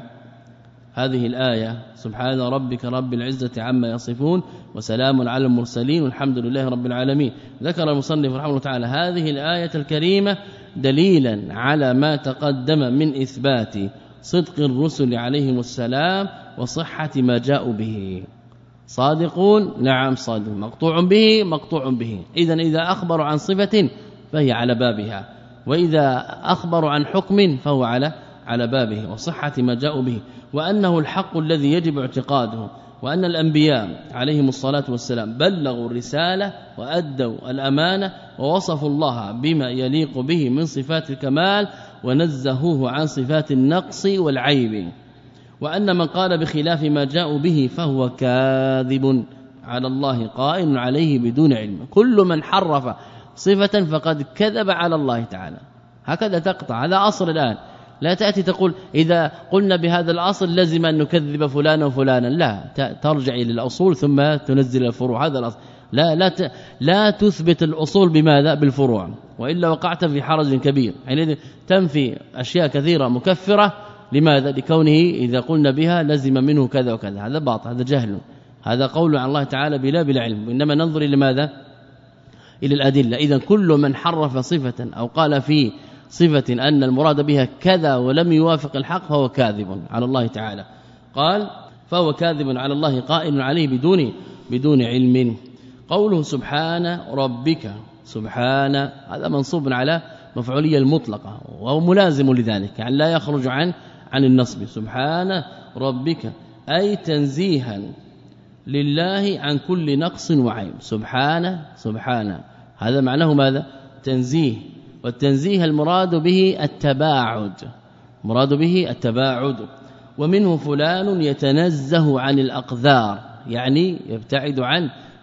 هذه الآية: سبحان ربك رب العزة عما يصفون وسلام على المرسلين والحمد لله رب العالمين. ذكر المصنف رحمه الله تعالى هذه الآية الكريمة دليلا على ما تقدم من إثبات صدق الرسل عليهم السلام وصحة ما جاءوا به. صادقون، نعم صادق، مقطوع به، مقطوع به. إذن إذا أخبروا عن صفة فهي على بابها، وإذا أخبروا عن حكم فهو على على بابه وصحة ما جاءوا به، وأنه الحق الذي يجب اعتقاده، وأن الأنبياء عليهم الصلاة والسلام بلغوا الرسالة وأدوا الأمانة ووصفوا الله بما يليق به من صفات الكمال ونزهوه عن صفات النقص والعيب، وأن من قال بخلاف ما جاءوا به فهو كاذب على الله قائم عليه بدون علم. كل من حرف صفة فقد كذب على الله تعالى. هكذا تقطع، هذا أصل الآن. لا تأتي تقول إذا قلنا بهذا الأصل لازم أن نكذب فلانا وفلانا، لا، ترجع إلى الأصول ثم تنزل الفروع. هذا الأصل. لا لا لا تثبت الأصول بماذا؟ بالفروع، وإلا وقعت في حرج كبير. حينئذ تنفي أشياء كثيرة مكفرة. لماذا؟ لكونه إذا قلنا بها لازم منه كذا وكذا. هذا باطل، هذا جهل، هذا قول عن الله تعالى بلا بلا علم. إنما ننظر إلى ماذا؟ إلى الأدلة. إذن كل من حرف صفة أو قال في صفة أن المراد بها كذا ولم يوافق الحق فهو كاذب على الله تعالى. قال: فهو كاذب على الله قائل عليه بدون بدون علم. قوله سبحان ربك، سبحان هذا منصوب على مفعولية المطلقة وهو ملازم لذلك، يعني لا يخرج عن عن النصب. سبحان ربك أي تنزيها لله عن كل نقص وعيب. سبحان سبحان هذا معناه ماذا؟ تنزيه. والتنزيه المراد به التباعد، مراد به التباعد. ومنه فلان يتنزه عن الأقذار، يعني يبتعد عن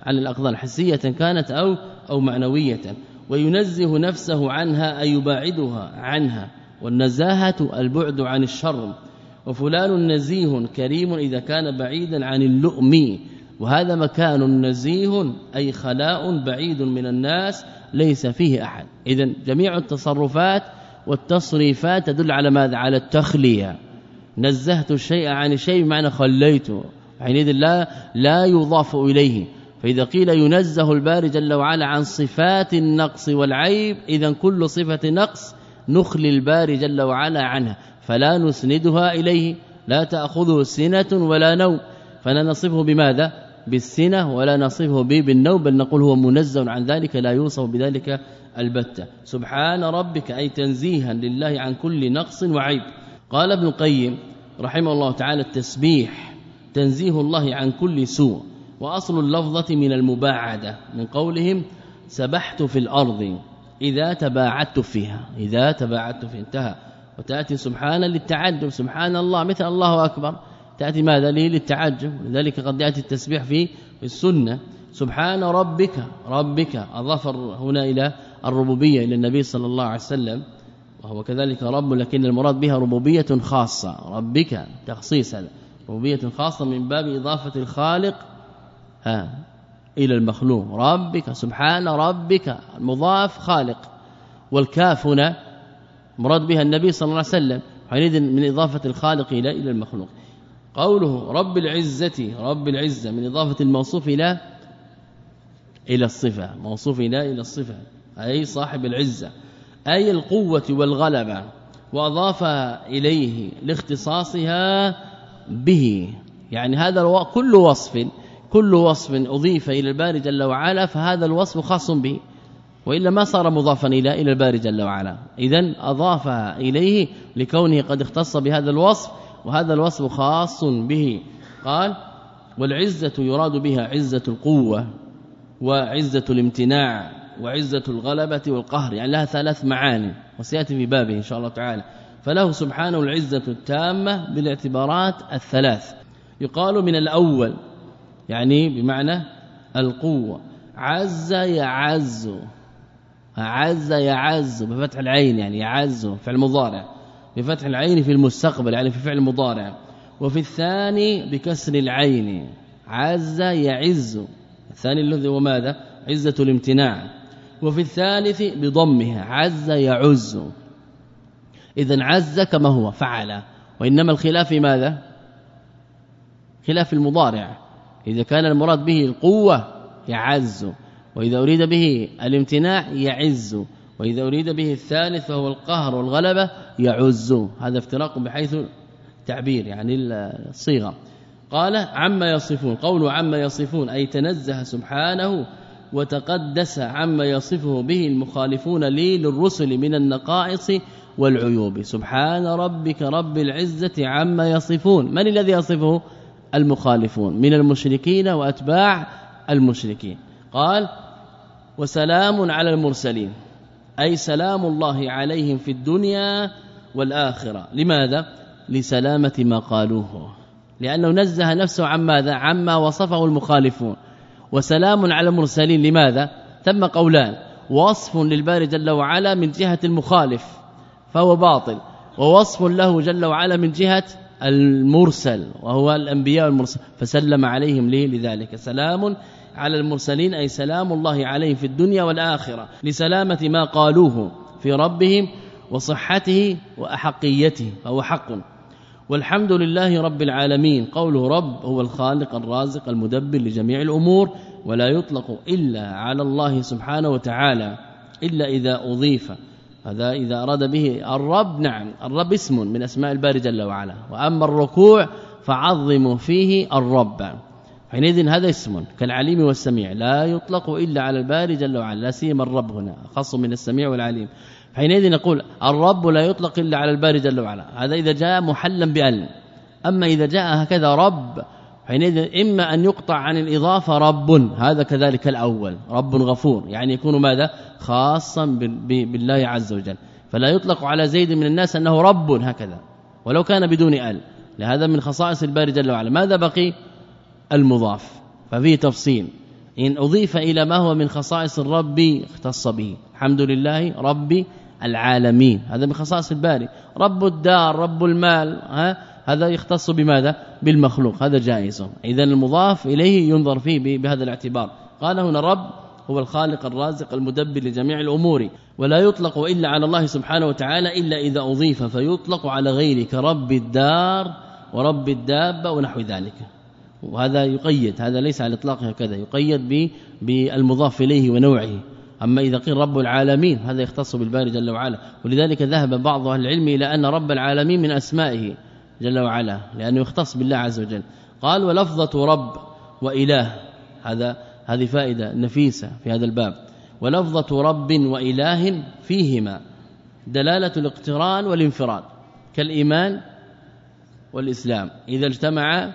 عن الأقدار حسية كانت أو أو معنوية. وينزه نفسه عنها أي يباعدها عنها، والنزاهة البعد عن الشر. وفلان نزيه كريم إذا كان بعيدا عن اللؤم، وهذا مكان نزيه أي خلاء بعيد من الناس ليس فيه أحد. إذن جميع التصرفات والتصريفات تدل على ماذا؟ على التخلية. نزهت الشيء عن شيء بمعنى خليته، حينئذ لا لا يضاف إليه. فإذا قيل ينزه الباري جل وعلا عن صفات النقص والعيب، إذن كل صفة نقص نخلي الباري جل وعلا عنها، فلا نسندها إليه، لا تأخذه سنة ولا نوم، فلا نصفه بماذا؟ بالسنة، ولا نصفه به بالنوم، بل نقول هو منزه عن ذلك، لا يوصف بذلك البتة. سبحان ربك أي تنزيها لله عن كل نقص وعيب. قال ابن القيم رحمه الله تعالى التسبيح تنزيه الله عن كل سوء، وأصل اللفظة من المباعدة، من قولهم سبحت في الأرض إذا تباعدت فيها، إذا تباعدت فيها انتهى. وتأتي سبحان للتعجب، سبحان الله مثل الله أكبر، تأتي ماذا لي للتعجب. لذلك قد يأتي التسبيح في السنة سبحان ربك، ربك أضاف هنا إلى الربوبية إلى النبي صلى الله عليه وسلم، وهو كذلك رب، لكن المراد بها ربوبية خاصة، ربك تخصيص هذا ربوبية خاصة من باب إضافة الخالق ها إلى المخلوق. ربك سبحان ربك المضاف خالق، والكاف هنا مراد بها النبي صلى الله عليه وسلم، حينئذ من إضافة الخالق إلى إلى المخلوق. قوله رب العزة، رب العزة من إضافة الموصوف إلى إلى الصفة، موصوف إلى إلى الصفة أي صاحب العزة، أي القوة والغلبة، وأضاف إليه لاختصاصها به. يعني هذا كل وصف كل وصف أضيف إلى الباري جل وعلا فهذا الوصف خاص به، وإلا ما صار مضافا إلى إلى الباري جل وعلا. إذن أضافها إليه لكونه قد اختص بهذا الوصف، وهذا الوصف خاص به. قال والعزة يراد بها عزة القوة، وعزة الامتناع، وعزة الغلبة والقهر، يعني لها ثلاث معاني وسيأتي في بابه إن شاء الله تعالى. فله سبحانه العزة التامة بالاعتبارات الثلاث. يقال من الأول يعني بمعنى القوة، عز يعز، عز يعز بفتح العين يعني يعز فعل مضارع، بفتح العين في المستقبل يعني في فعل مضارع. وفي الثاني بكسر العين عز يعز، الثاني الذي هو ماذا؟ عزة الامتناع. وفي الثالث بضمها عز يعز. إذن عز كما هو فعل، وإنما الخلاف في ماذا؟ خلاف المضارع. إذا كان المراد به القوة يعز، وإذا أريد به الامتناع يعز، وإذا أريد به الثالث فهو القهر والغلبة يعز. هذا افتراق بحيث تعبير يعني الصيغة. قال عما يصفون، قوله عما يصفون أي تنزه سبحانه وتقدس عما يصفه به المخالفون لي للرسل من النقائص والعيوب. سبحان ربك رب العزة عما يصفون، من الذي يصفه؟ المخالفون من المشركين وأتباع المشركين. قال وسلام على المرسلين أي سلام الله عليهم في الدنيا والآخرة. لماذا؟ لسلامة ما قالوه، لأنه نزه نفسه عن ماذا؟ عما وصفه المخالفون. وسلام على المرسلين لماذا؟ ثم قولان، وصف للباري جل وعلا من جهة المخالف فهو باطل، ووصف له جل وعلا من جهة المرسل وهو الأنبياء والمرسل، فسلم عليهم ليه لذلك. سلام على المرسلين أي سلام الله عليهم في الدنيا والآخرة لسلامة ما قالوه في ربهم وصحته وأحقيته، فهو حق. والحمد لله رب العالمين، قوله رب هو الخالق الرازق المدبر لجميع الأمور، ولا يطلق إلا على الله سبحانه وتعالى إلا إذا أضيف. هذا إذا أراد به الرب، نعم الرب اسم من أسماء الباري جل وعلا، وأما الركوع فعظموا فيه الرب، حينئذ هذا اسم كالعليم والسميع، لا يطلق إلا على الباري جل وعلا، لا سيما الرب هنا خاص من السميع والعليم. حينئذ نقول الرب لا يطلق إلا على الباري جل وعلا، هذا إذا جاء محلا بأل. أما إذا جاء هكذا رب حينئذ إما أن يقطع عن الإضافة رب، هذا كذلك الأول رب غفور، يعني يكون ماذا؟ خاصا بالله عز وجل، فلا يطلق على زيد من الناس أنه رب هكذا ولو كان بدون أل، لهذا من خصائص الباري جل وعلا. ماذا بقي؟ المضاف، ففيه تفصيل، إن أضيف إلى ما هو من خصائص الرب اختص به. الحمد لله رب العالمين، هذا من خصائص الباري. رب الدار، رب المال، ها هذا يختص بماذا؟ بالمخلوق، هذا جائز. إذن المضاف إليه ينظر فيه بهذا الاعتبار. قال هنا رب هو الخالق الرازق المدبر لجميع الأمور، ولا يطلق إلا على الله سبحانه وتعالى إلا إذا أضيف، فيطلق على غيره كرب الدار ورب الدابة ونحو ذلك. وهذا يقيد، هذا ليس على الاطلاق هكذا، يقيد بالمضاف إليه ونوعه. أما إذا قيل رب العالمين هذا يختص بالباري جل وعلا. ولذلك ذهب بعض اهل العلم إلى أن رب العالمين من أسمائه جل وعلا، لأنه يختص بالله عز وجل. قال ولفظة رب وإله، هذا هذه فائدة نفيسة في هذا الباب. ولفظة رب وإله فيهما دلالة الاقتران والانفراد، كالإيمان والإسلام، إذا اجتمعا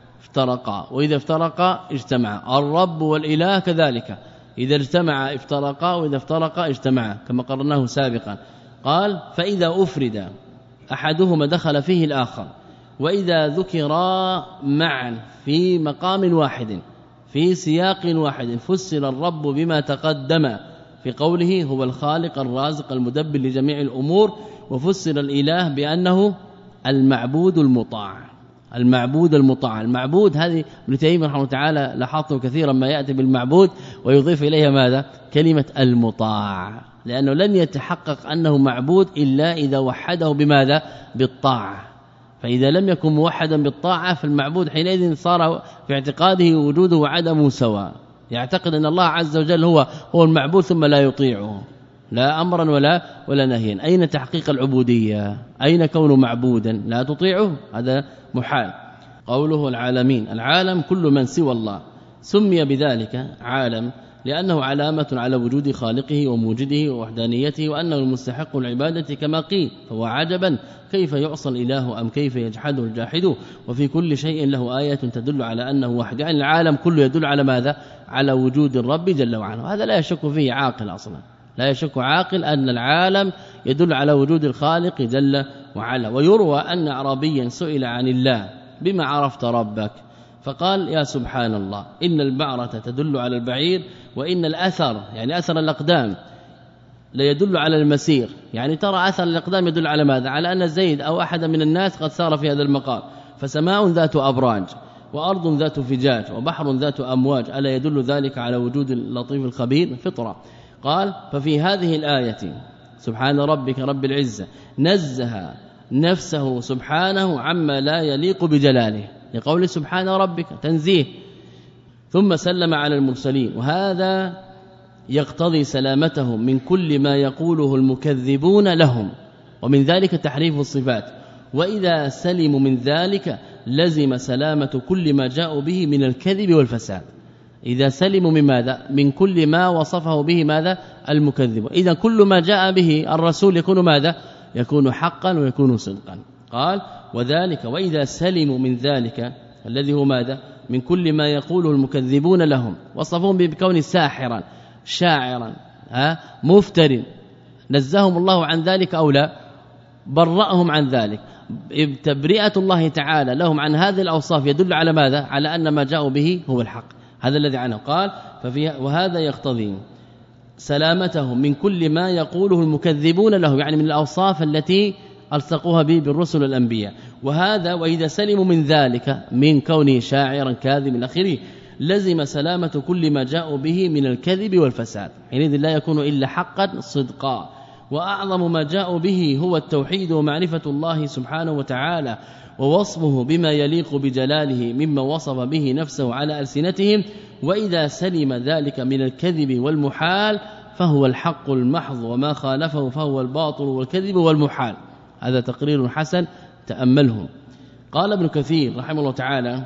افترقا وإذا افترقا اجتمعا. الرب والإله كذلك، إذا اجتمعا افترقا وإذا افترقا اجتمعا، كما قررناه سابقا. قال فإذا أفرد أحدهما دخل فيه الآخر، وإذا ذكرا معا في مقام واحد في سياق واحد فسر الرب بما تقدم في قوله هو الخالق الرازق المدبر لجميع الأمور، وفسر الإله بأنه المعبود المطاع. المعبود المطاع، المعبود هذه ابن تيمية رحمه الله تعالى لاحظته كثيرا ما يأتي بالمعبود ويضيف إليها ماذا؟ كلمة المطاع، لأنه لن يتحقق أنه معبود إلا إذا وحده بماذا؟ بالطاعة. فإذا لم يكن موحدا بالطاعة فالمعبود حينئذ صار في اعتقاده وجوده وعدمه سواء، يعتقد أن الله عز وجل هو هو المعبود ثم لا يطيعه لا أمرا ولا ولا نهيا. أين تحقيق العبودية؟ أين كون معبودا لا تطيعه؟ هذا محال. قوله العالمين، العالم كل من سوى الله، سمي بذلك عالم لأنه علامة على وجود خالقه وموجده ووحدانيته وأنه المستحق العبادة كما قيل. فهو عجبا كيف يعصى الإله أم كيف يجحده الجاحد، وفي كل شيء له آية تدل على أنه وحد. يعني العالم كله يدل على ماذا؟ على وجود الرب جل وعلا. هذا لا يشك فيه عاقل أصلا، لا يشك عاقل أن العالم يدل على وجود الخالق جل وعلا. ويروى أن عربيا سئل عن الله بما عرفت ربك؟ فقال يا سبحان الله إن البعرة تدل على البعير، وإن الأثر يعني أثر الأقدام لا يدل على المسير. يعني ترى أثر الأقدام يدل على ماذا؟ على أن زيد أو أحد من الناس قد سار في هذا المقام. فسماء ذات أبراج وأرض ذات فجاج وبحر ذات أمواج، ألا يدل ذلك على وجود اللطيف الخبير؟ فطرة. قال ففي هذه الآية سبحان ربك رب العزة نزه نفسه سبحانه عما لا يليق بجلاله، لقول سبحان ربك تنزيه. ثم سلم على المرسلين، وهذا يقتضي سلامتهم من كل ما يقوله المكذبون لهم، ومن ذلك تحريف الصفات. وإذا سلموا من ذلك لزم سلامة كل ما جاءوا به من الكذب والفساد. إذا سلموا من ماذا؟ من كل ما وصفه به ماذا؟ المكذب. إذا كل ما جاء به الرسول يكون ماذا؟ يكون حقا ويكون صدقا. قال وذلك وإذا سلموا من ذلك الذي هو ماذا؟ من كل ما يقوله المكذبون لهم، وصفهم بكون ساحرا شاعرا ها مفتر، نزههم الله عن ذلك أو لا؟ برأهم عن ذلك. تبرئة الله تعالى لهم عن هذه الأوصاف يدل على ماذا؟ على أن ما جاءوا به هو الحق. هذا الذي عنه. قال ففي وهذا يقتضي سلامتهم من كل ما يقوله المكذبون له، يعني من الأوصاف التي ألصقوها به بالرسل الأنبياء. وهذا وإذا سلموا من ذلك من كونه شاعرا كاذب إلى آخره لزم سلامة كل ما جاءوا به من الكذب والفساد، حينئذ لا يكون إلا حقا صدقا. وأعظم ما جاءوا به هو التوحيد ومعرفة الله سبحانه وتعالى ووصفه بما يليق بجلاله مما وصف به نفسه على ألسنتهم. وإذا سلم ذلك من الكذب والمحال فهو الحق المحض، وما خالفه فهو الباطل والكذب والمحال. هذا تقرير حسن تأمله. قال ابن كثير رحمه الله تعالى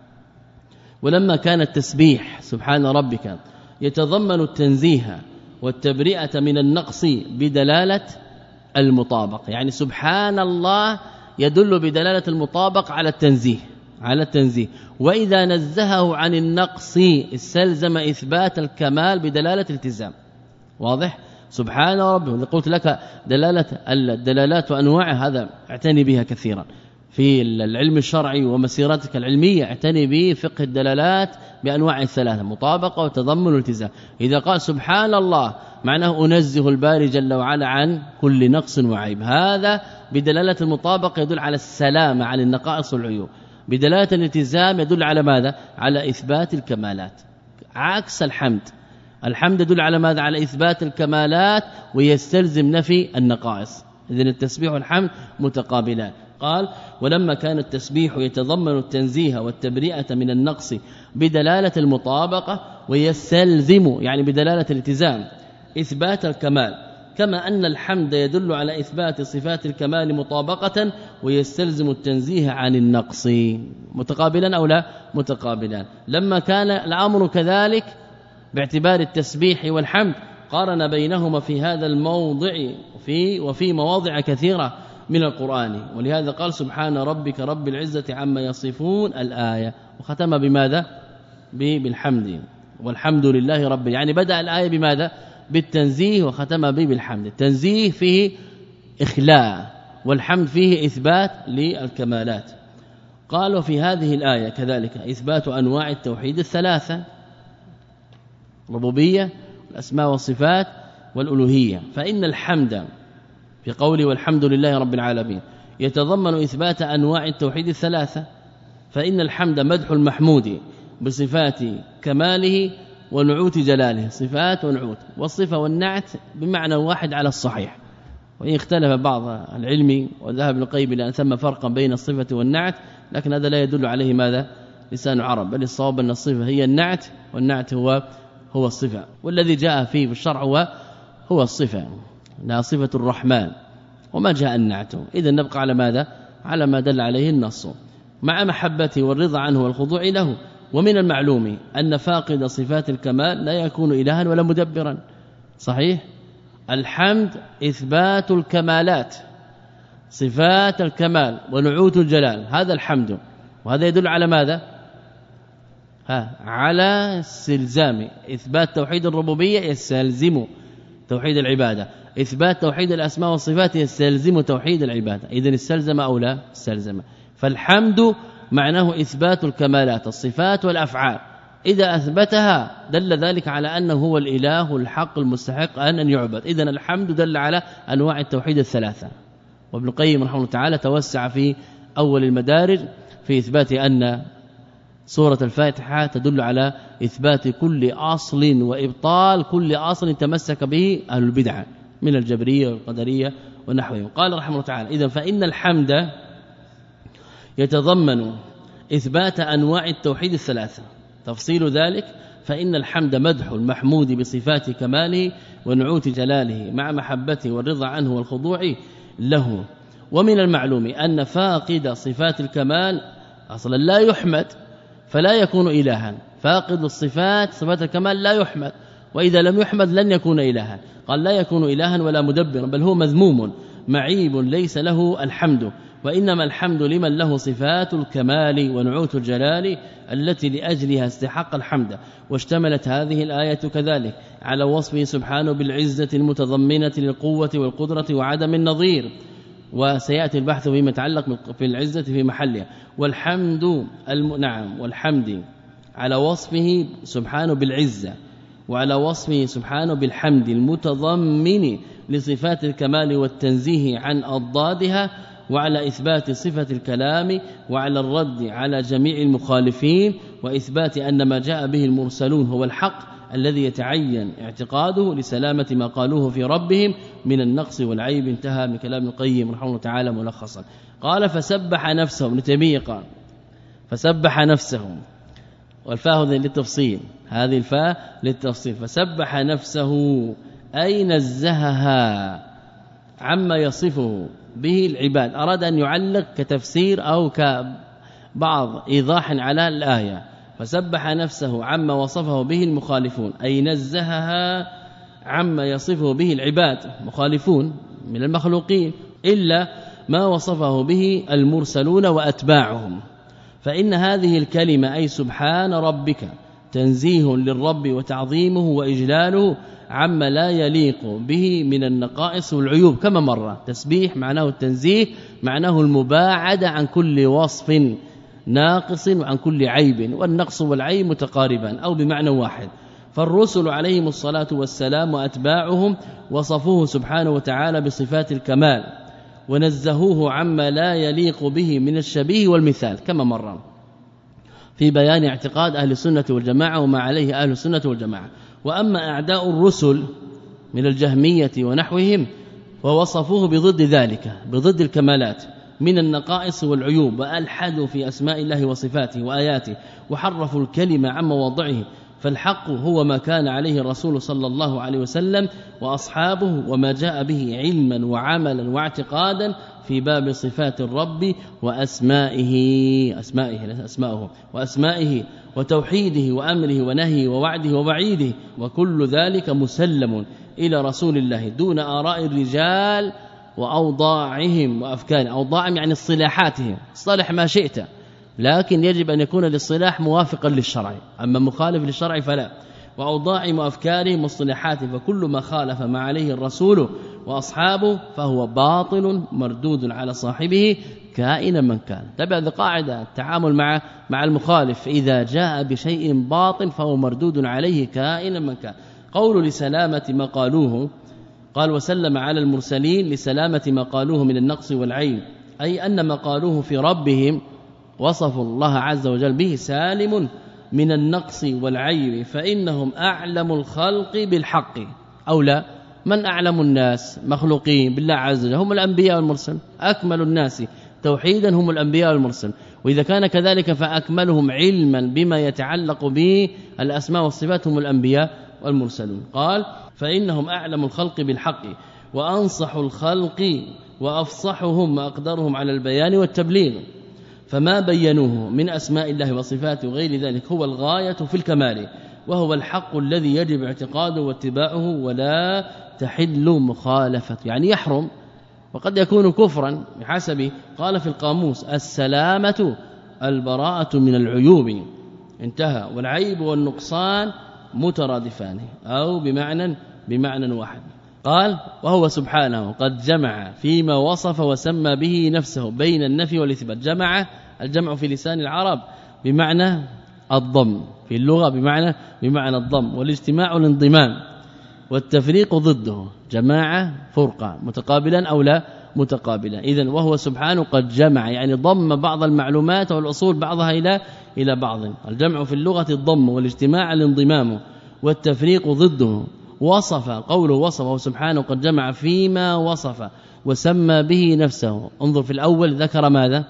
ولما كان التسبيح سبحان ربك يتضمن التنزيه والتبرئة من النقص بدلالة المطابق، يعني سبحان الله يدل بدلالة المطابق على التنزيه على التنزيه وإذا نزهه عن النقص استلزم إثبات الكمال بدلالة الالتزام. واضح؟ سبحان ربه. قلت لك دلالة الدلالات وأنواعها هذا اعتني بها كثيرا. في العلم الشرعي ومسيرتك العلمية اعتني به فقه الدلالات بانواع الثلاثه مطابقه وتضمن والتزام. إذا قال سبحان الله معناه انزه الباري جل وعلا عن كل نقص وعيب، هذا بدلاله المطابقه يدل على السلامه عن النقائص والعيوب. بدلاله الالتزام يدل على ماذا؟ على إثبات الكمالات، عكس الحمد. الحمد يدل على ماذا؟ على إثبات الكمالات ويستلزم نفي النقائص. إذن التسبيح والحمد متقابلان. قال ولما كان التسبيح يتضمن التنزيه والتبرئة من النقص بدلالة المطابقة ويستلزم يعني بدلالة الالتزام إثبات الكمال، كما أن الحمد يدل على إثبات صفات الكمال مطابقة ويستلزم التنزيه عن النقص. متقابلا أو لا؟ متقابلان. لما كان الأمر كذلك باعتبار التسبيح والحمد قارن بينهما في هذا الموضع وفي وفي مواضع كثيرة من القرآن، ولهذا قال سبحان ربك رب العزة عما يصفون الآية، وختم بماذا؟ بالحمد، والحمد لله رب، يعني بدأ الآية بماذا؟ بالتنزيه وختم به بالحمد. التنزيه فيه إخلاء والحمد فيه إثبات للكمالات. قالوا في هذه الآية كذلك إثبات أنواع التوحيد الثلاثة، ربوبية الأسماء والصفات والألوهية. فإن الحمد في قوله والحمد لله رب العالمين يتضمن إثبات أنواع التوحيد الثلاثة، فإن الحمد مدح المحمود بصفات كماله ونعوت جلاله، صفات ونعوت، والصفة والنعت بمعنى واحد على الصحيح، وإن اختلف بعض العلم وذهب ابن القيم إلى أن ثم فرقا بين الصفة والنعت، لكن هذا لا يدل عليه ماذا؟ لسان عرب، بل الصواب أن الصفة هي النعت والنعت هو هو الصفة، والذي جاء فيه بالشرع هو هو الصفة، لا صفة الرحمن وما جاء النعت. إذا نبقى على ماذا؟ على ما دل عليه النص، مع محبته والرضا عنه والخضوع له. ومن المعلوم أن فاقد صفات الكمال لا يكون إلها ولا مدبرا، صحيح؟ الحمد إثبات الكمالات، صفات الكمال ونعوت الجلال، هذا الحمد، وهذا يدل على ماذا؟ ها على استلزام إثبات توحيد الربوبية يستلزم توحيد العبادة، إثبات توحيد الأسماء والصفات يستلزم توحيد العبادة. إذن استلزم أو لا؟ استلزم. فالحمد معناه إثبات الكمالات الصفات والأفعال، إذا أثبتها دل ذلك على أنه هو الإله الحق المستحق أن أن يعبد. إذن الحمد دل على أنواع التوحيد الثلاثة. وابن القيم رحمه الله تعالى توسع في أول المدارج في إثبات أن سورة الفاتحة تدل على إثبات كل أصل وإبطال كل أصل تمسك به أهل البدعة من الجبرية والقدرية ونحوهم. قال رحمه الله تعالى إذن فإن الحمد يتضمن إثبات أنواع التوحيد الثلاثة. تفصيل ذلك فإن الحمد مدح المحمود بصفات كماله ونعوت جلاله مع محبته والرضا عنه والخضوع له. ومن المعلوم أن فاقد صفات الكمال أصلا لا يحمد فلا يكون إلها، فاقد الصفات صفات الكمال لا يحمد، وإذا لم يحمد لن يكون إلها. قال لا يكون إلها ولا مدبرا، بل هو مذموم معيب ليس له الحمد، وإنما الحمد لمن له صفات الكمال ونعوت الجلال التي لأجلها استحق الحمد. واشتملت هذه الآية كذلك على وصفه سبحانه بالعزة المتضمنة للقوة والقدرة وعدم النظير، وسيأتي البحث فيما يتعلق في العزة في محلها. والحمد نعم والحمد على وصفه سبحانه بالعزة وعلى وصفه سبحانه بالحمد المتضمن لصفات الكمال والتنزيه عن أضدادها، وعلى إثبات صفة الكلام، وعلى الرد على جميع المخالفين، وإثبات أن ما جاء به المرسلون هو الحق الذي يتعين اعتقاده لسلامة ما قالوه في ربهم من النقص والعيب. انتهى من كلام القيم رحمه الله تعالى ملخصا. قال فسبح نفسه، ابن تيمية قال فسبح نفسه، والفاء للتفصيل، هذه الفاء للتفصيل. فسبح نفسه أي نزهها عما يصفه به العباد. أراد أن يعلق كتفسير أو كبعض إيضاح على الآية. فسبح نفسه عما وصفه به المخالفون، أي نزهها عما يصفه به العباد مخالفون من المخلوقين إلا ما وصفه به المرسلون وأتباعهم. فإن هذه الكلمة أي سبحان ربك تنزيه للرب وتعظيمه وإجلاله عما لا يليق به من النقائص والعيوب كما مر. تسبيح معناه التنزيه، معناه المباعدة عن كل وصف ناقص وعن كل عيب، والنقص والعيب متقاربان أو بمعنى واحد. فالرسل عليهم الصلاة والسلام وأتباعهم وصفوه سبحانه وتعالى بصفات الكمال ونزهوه عما لا يليق به من الشبيه والمثال كما مر في بيان اعتقاد أهل السنة والجماعة وما عليه أهل السنة والجماعة. وأما أعداء الرسل من الجهمية ونحوهم فوصفوه بضد ذلك، بضد الكمالات من النقائص والعيوب، وألحدوا في أسماء الله وصفاته وآياته وحرفوا الكلمة عن مواضعه. فالحق هو ما كان عليه الرسول صلى الله عليه وسلم وأصحابه وما جاء به علما وعملا واعتقادا في باب صفات الرب وأسمائه أسمائه أسماءه وأسمائه وتوحيده وأمره ونهيه ووعده ووعيده، وكل ذلك مسلم إلى رسول الله دون آراء الرجال وأوضاعهم وأفكارهم. أوضاعهم يعني اصطلاحاتهم، اصطلح ما شئت، لكن يجب أن يكون الاصطلاح موافقا للشرع، أما مخالف للشرع فلا. وأوضاعهم وأفكارهم واصطلاحاتهم، فكل ما خالف ما عليه الرسول وأصحابه فهو باطل مردود على صاحبه كائنا من كان. تبع هذه قاعدة التعامل مع مع المخالف، إذا جاء بشيء باطل فهو مردود عليه كائنا من كان. قول لسلامة ما قالوه، قال وسلم على المرسلين لسلامة ما قالوه من النقص والعيب، أي أن ما قالوه في ربهم وصفوا الله عز وجل به سالم من النقص والعيب، فإنهم أعلم الخلق بالحق. أو لا، من أعلم الناس مخلوقين بالله عز وجل؟ هم الأنبياء والمرسل. أكمل الناس توحيدا هم الأنبياء والمرسل، وإذا كان كذلك فأكملهم علما بما يتعلق به الأسماء والصفات هم الأنبياء والمرسلون. قال فإنهم أعلم الخلق بالحق وأنصح الخلق وأفصحهم وأقدرهم على البيان والتبليغ، فما بينوه من أسماء الله وصفاته وغير ذلك هو الغاية في الكمال، وهو الحق الذي يجب اعتقاده واتباعه ولا تحل مخالفته، يعني يحرم وقد يكون كفرا بحسب. قال في القاموس السلامة البراءة من العيوب، انتهى. والعيب والنقصان مترادفان أو بمعنى بمعنى واحد. قال وهو سبحانه قد جمع فيما وصف وسمى به نفسه بين النفي والإثبات. جمع، الجمع في لسان العرب بمعنى الضم، في اللغة بمعنى بمعنى الضم، والاجتماع الانضمام، والتفريق ضده. جماعة فرقة، متقابلا أو لا متقابلا. إذن وهو سبحانه قد جمع، يعني ضم بعض المعلومات والأصول بعضها إلى إلى بعض. الجمع في اللغة الضم، والاجتماع الانضمام، والتفريق ضده. وصف، قوله وصفه سبحانه قد جمع فيما وصف وسمى به نفسه. انظر في الأول ذكر ماذا؟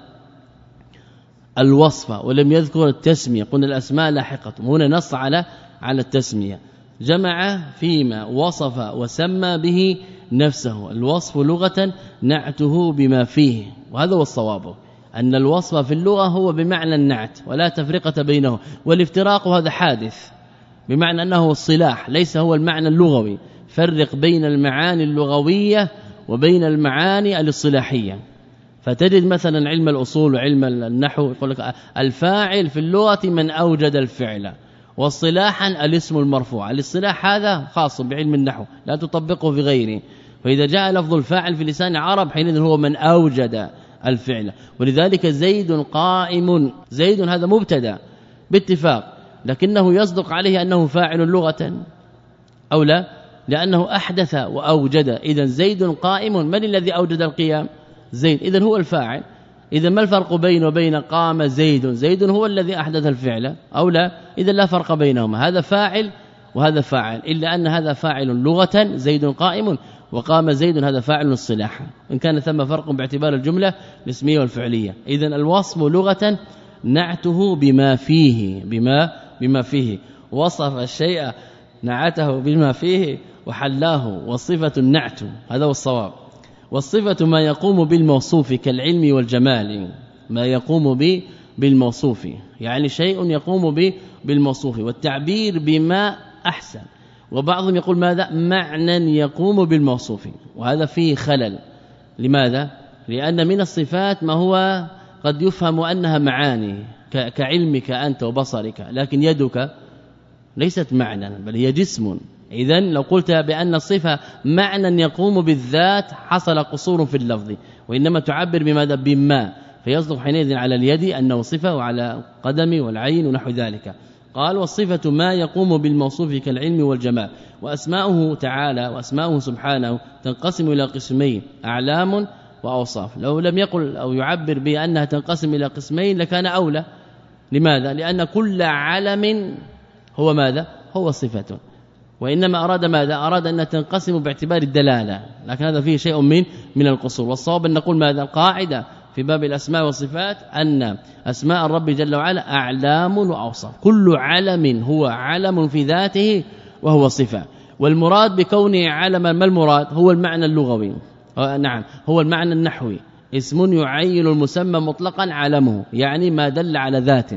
الوصف ولم يذكر التسمية، قلنا الأسماء لاحقة، هنا نص على على التسمية. جمع فيما وصف وسمى به نفسه. الوصف لغة نعته بما فيه، وهذا هو الصواب، أن الوصف في اللغة هو بمعنى النعت ولا تفرقة بينه، والافتراق هذا حادث بمعنى أنه الصلاح ليس هو المعنى اللغوي. فرق بين المعاني اللغوية وبين المعاني الاصطلاحية. فتجد مثلا علم الأصول وعلم النحو يقول لك الفاعل في اللغة من أوجد الفعل، واصطلاحا الاسم المرفوع. الاصطلاح هذا خاص بعلم النحو لا تطبقه في غيره، فإذا جاء لفظ الفاعل في لسان العرب حينئذ هو من أوجد الفعل. ولذلك زيد قائم، زيد هذا مبتدا باتفاق، لكنه يصدق عليه أنه فاعل لغة أو لا، لأنه أحدث وأوجد. إذن زيد قائم، من الذي أوجد القيام؟ زيد، إذن هو الفاعل. إذن ما الفرق بينه وبين قام زيد؟ زيد هو الذي أحدث الفعل أو لا؟ إذن لا فرق بينهما، هذا فاعل وهذا فاعل، إلا أن هذا فاعل لغة زيد قائم، وقام زيد هذا فاعل الصلاح، إن كان ثم فرق باعتبار الجملة الاسمية والفعلية. إذن الوصف لغة نعته بما فيه، بما بما فيه وصف الشيء نعته بما فيه وحلاه، والصفة النعت، هذا هو الصواب. والصفة ما يقوم بالموصوف كالعلم والجمال، ما يقوم به بالموصوف، يعني شيء يقوم به بالموصوف، والتعبير بما أحسن. وبعضهم يقول ماذا؟ معنى يقوم بالموصوف، وهذا فيه خلل. لماذا؟ لأن من الصفات ما هو قد يفهم أنها معاني كعلمك أنت وبصرك، لكن يدك ليست معنى بل هي جسم. إذن لو قلت بأن الصفة معنى يقوم بالذات حصل قصور في اللفظ، وإنما تعبر بماذا؟ بما، فيصدق حينئذ على اليد أنه صفة، وعلى القدم والعين ونحو ذلك. قال والصفة ما يقوم بالموصوف كالعلم والجمال. وأسماؤه تعالى وأسماؤه سبحانه تنقسم إلى قسمين، أعلام وأوصاف. لو لم يقل أو يعبر بأنها تنقسم إلى قسمين لكان أولى. لماذا؟ لأن كل علم هو ماذا؟ هو صفة، وإنما أراد ماذا؟ أراد أن تنقسم باعتبار الدلالة، لكن هذا فيه شيء من من القصور. والصواب أن نقول ماذا؟ القاعدة في باب الأسماء والصفات أن أسماء الرب جل وعلا أعلام وأوصاف، كل علم هو علم في ذاته وهو صفة. والمراد بكونه علما ما المراد؟ هو المعنى اللغوي، نعم هو المعنى النحوي، اسم يعين المسمى مطلقا علمه، يعني ما دل على ذات،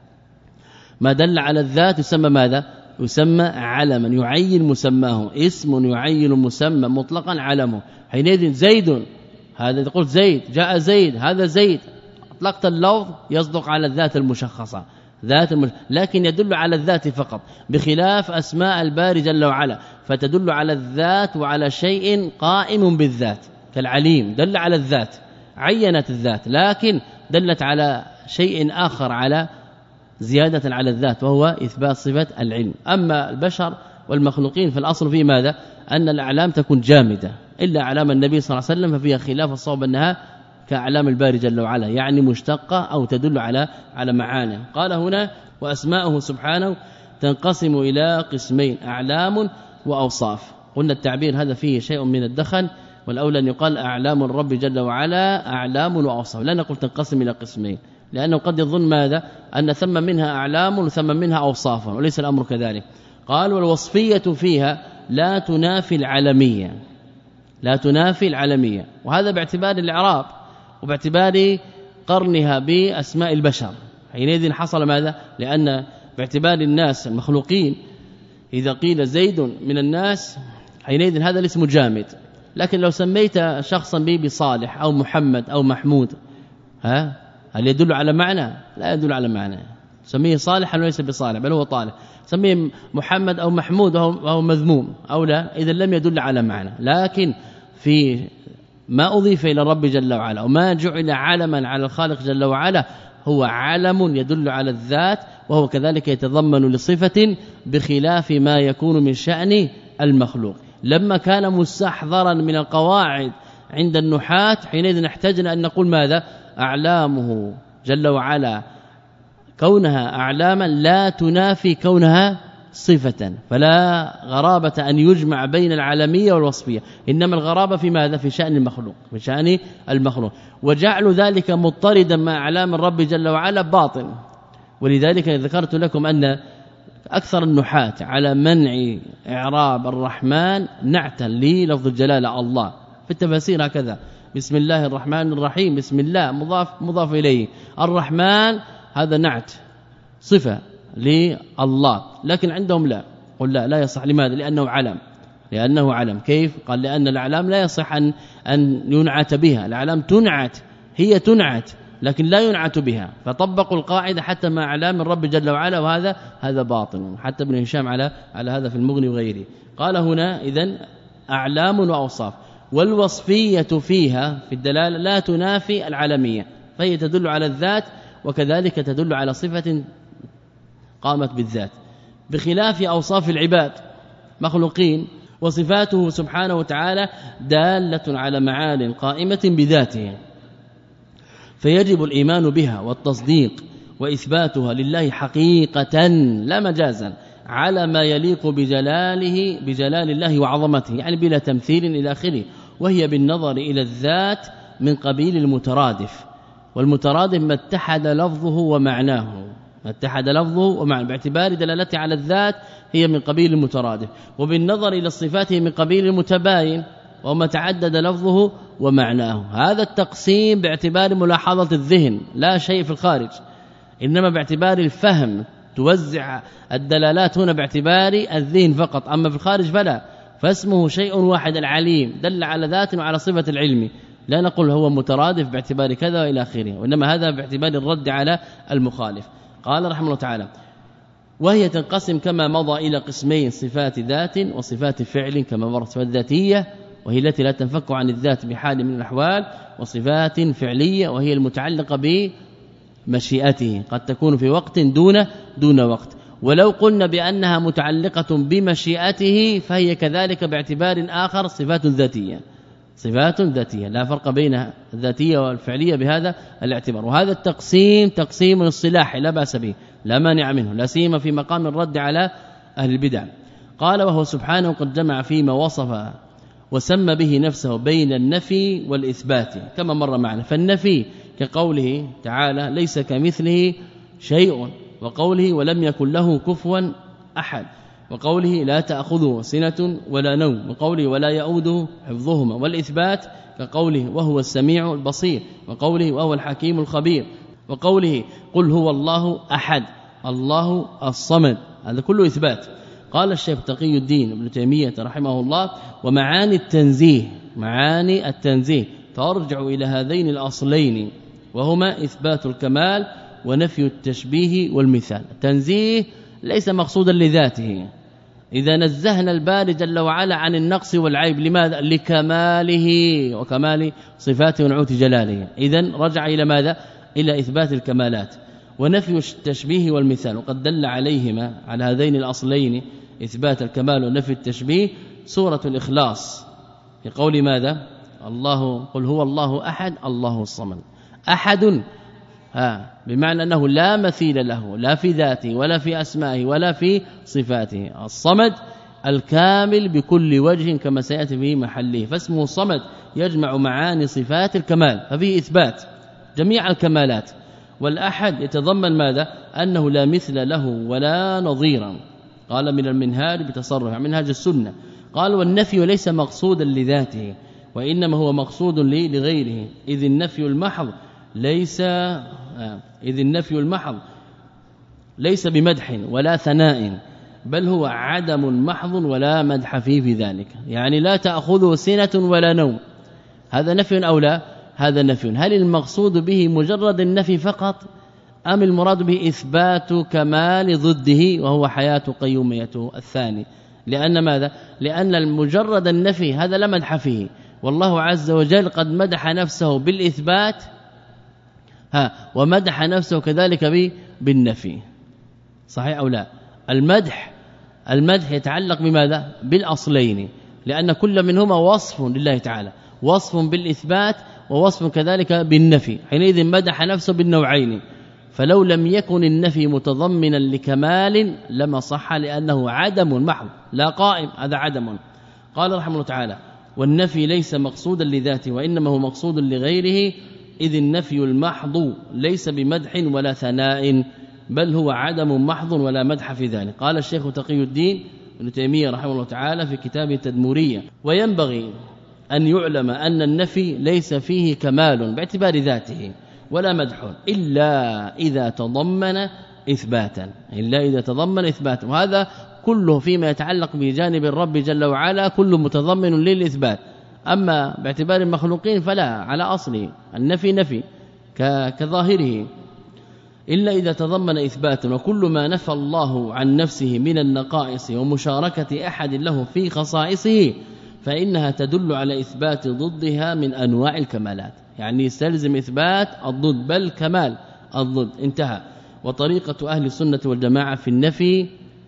ما دل على الذات يسمى ماذا؟ يسمى علما، يعين مسماه، اسم يعين المسمى مطلقا علمه. حينئذ زيد، هذا تقول زيد، جاء زيد، هذا زيد، اطلقت اللفظ يصدق على الذات المشخصه، ذات المش... لكن يدل على الذات فقط، بخلاف أسماء الباري جل وعلا فتدل على الذات وعلى شيء قائم بالذات، كالعليم دل على الذات، عينت الذات، لكن دلت على شيء آخر على زيادة على الذات، وهو إثبات صفة العلم. أما البشر والمخلوقين فالأصل فيه ماذا؟ أن الأعلام تكون جامدة، إلا أعلام النبي صلى الله عليه وسلم ففيها خلاف، الصواب أنها كأعلام الباري جل وعلا، يعني مشتقة أو تدل على على معاني. قال هنا وأسماؤه سبحانه تنقسم إلى قسمين، أعلام وأوصاف. قلنا التعبير هذا فيه شيء من الدخن، والأولى أن يقال أعلام الرب جل وعلا أعلام وأوصاف، لا نقول تنقسم إلى قسمين، لأنه قد يظن ماذا؟ أن ثم منها أعلام وثم منها أوصاف، وليس الأمر كذلك. قال والوصفية فيها لا تنافي العلمية، لا تنافي العلمية، وهذا باعتبار الإعراب وباعتبار قرنها بأسماء البشر. حينئذ حصل ماذا؟ لأن باعتبار الناس المخلوقين إذا قيل زيد من الناس حينئذ هذا الاسم جامد، لكن لو سميت شخصا به بصالح أو محمد أو محمود، ها هل يدل على معنى؟ لا يدل على معنى، سميه صالحا وليس بصالح بل هو طالح، سميه محمد أو محمود وهو مذموم أو لا، إذا لم يدل على معنى. لكن في ما أضيف إلى الرب جل وعلا وما جعل علما على الخالق جل وعلا هو علم يدل على الذات، وهو كذلك يتضمن لصفة بخلاف ما يكون من شأن المخلوق. لما كان مستحضرا من القواعد عند النحاة حينئذ احتاجنا أن نقول ماذا؟ أعلامه جل وعلا كونها أعلاما لا تنافي كونها صفة، فلا غرابة أن يجمع بين العالمية والوصفية، إنما الغرابة في ماذا؟ في شأن المخلوق، في شأن المخلوق. وجعل ذلك مضطردا مع أعلام الرب جل وعلا باطل. ولذلك ذكرت لكم أن أكثر النحاة على منع إعراب الرحمن نعتا للفظ الجلالة الله، في التفاسير هكذا، بسم الله الرحمن الرحيم، بسم الله مضاف مضاف إليه، الرحمن هذا نعت صفة لله، لكن عندهم لا، قل لا لا يصح. لماذا؟ لأنه علم، لأنه علم. كيف؟ قال لأن الأعلام لا يصح أن, أن ينعت بها، الأعلام تنعت، هي تنعت لكن لا ينعت بها، فطبقوا القاعدة حتى مع أعلام الرب جل وعلا، وهذا هذا باطل. حتى ابن هشام على على هذا في المغني وغيره. قال هنا إذن أعلام وأوصاف، والوصفية فيها في الدلالة لا تنافي العالمية، فهي تدل على الذات وكذلك تدل على صفة قامت بالذات، بخلاف أوصاف العباد مخلوقين وصفاته سبحانه وتعالى دالة على معان قائمة بذاته، فيجب الإيمان بها والتصديق وإثباتها لله حقيقة لا مجازا على ما يليق بجلاله بجلال الله وعظمته، يعني بلا تمثيل إلى آخره. وهي بالنظر إلى الذات من قبيل المترادف، والمترادف ما اتحد لفظه ومعناه، ما اتحد لفظه ومعناه باعتبار دلالته على الذات هي من قبيل المترادف، وبالنظر إلى الصفات من قبيل المتباين وما تعدد لفظه ومعناه. هذا التقسيم باعتبار ملاحظة الذهن، لا شيء في الخارج، إنما باعتبار الفهم، توزع الدلالات هنا باعتبار الذهن فقط، أما في الخارج فلا، فاسمه شيء واحد العليم دل على ذات وعلى صفة العلم، لا نقول هو مترادف باعتبار كذا إلى آخره، وإنما هذا باعتبار الرد على المخالف. قال رحمه الله تعالى وهي تنقسم كما مضى إلى قسمين: صفات ذات وصفات فعل كما مرت، صفات ذاتيه وهي التي لا تنفك عن الذات بحال من الأحوال، وصفات فعليه وهي المتعلقة بمشيئته، قد تكون في وقت دون دون وقت. ولو قلنا بأنها متعلقة بمشيئته فهي كذلك باعتبار آخر صفات ذاتيه، صفات ذاتيه لا فرق بين الذاتيه والفعليه بهذا الاعتبار. وهذا التقسيم تقسيم اصطلاحي لا باس به لا مانع منه، لا سيما في مقام الرد على اهل البدع. قال: وهو سبحانه قد جمع فيما وصف وسمى به نفسه بين النفي والإثبات كما مر معنا. فالنفي كقوله تعالى: ليس كمثله شيء، وقوله: ولم يكن له كفوا أحد، وقوله: لا تأخذه سنة ولا نوم، وقوله: ولا يؤوده حفظهما. والإثبات كقوله: وهو السميع البصير، وقوله: وهو الحكيم الخبير، وقوله: قل هو الله أحد الله الصمد. هذا كله إثبات. قال الشيخ تقي الدين ابن تيمية رحمه الله: ومعاني التنزيه معاني التنزيه ترجع إلى هذين الأصلين، وهما إثبات الكمال ونفي التشبيه والمثال. التنزيه ليس مقصودا لذاته، إذا نزهنا الباري جل وعلا عن النقص والعيب، لماذا؟ لكماله وكمال صفاته ونعوت جلاله. إذن رجع إلى ماذا؟ إلى إثبات الكمالات ونفي التشبيه والمثال. وقد دل عليهما على هذين الأصلين إثبات الكمال ونفي التشبيه سورة الإخلاص في قول ماذا؟ الله قل هو الله أحد الله الصمد. أحد ها بمعنى أنه لا مثيل له لا في ذاته ولا في أسمائه ولا في صفاته. الصمد الكامل بكل وجه كما سيأتي في محله، فاسمه الصمد يجمع معاني صفات الكمال، ففيه إثبات جميع الكمالات. والأحد يتضمن ماذا؟ أنه لا مثل له ولا نظيرا. قال من المنهاج بتصرف منهاج السنة. قال: والنفي ليس مقصودا لذاته وإنما هو مقصود لغيره، إذ النفي المحض ليس آه إذ النفي المحض ليس بمدح ولا ثناء، بل هو عدم محض ولا مدح فيه في ذلك. يعني لا تأخذه سنة ولا نوم، هذا نفي أو لا؟ هذا نفي. هل المقصود به مجرد النفي فقط أم المراد به إثبات كمال ضده وهو حياة قيوميته الثاني؟ لأن ماذا؟ لأن المجرد النفي هذا لا مدح فيه، والله عز وجل قد مدح نفسه بالإثبات ها ومدح نفسه كذلك بالنفي. صحيح أو لا؟ المدح المدح يتعلق بماذا؟ بالأصلين، لأن كل منهما وصف لله تعالى، وصف بالإثبات ووصف كذلك بالنفي، حينئذ مدح نفسه بالنوعين. فلو لم يكن النفي متضمنا لكمال لما صح، لأنه عدم محض لا قائم، هذا عدم. قال رحمه الله تعالى: والنفي ليس مقصودا لذاته وإنما هو مقصود لغيره، إذ النفي المحض ليس بمدح ولا ثناء، بل هو عدم محض ولا مدح في ذلك. قال الشيخ تقي الدين ابن تيمية رحمه الله تعالى في كتابه التدمورية: وينبغي أن يعلم أن النفي ليس فيه كمال باعتبار ذاته ولا مدح إلا إذا تضمن إثباتا إلا إذا تضمن إثباتا وهذا كله فيما يتعلق بجانب الرب جل وعلا كله متضمن للإثبات. أما باعتبار المخلوقين فلا، على أصله النفي نفي كظاهره، إلا إذا تضمن إثباتا. وكل ما نفى الله عن نفسه من النقائص ومشاركة أحد له في خصائصه فإنها تدل على إثبات ضدها من أنواع الكمالات، يعني يستلزم إثبات الضد بل كمال الضد، انتهى. وطريقة أهل السنة والجماعة في النفي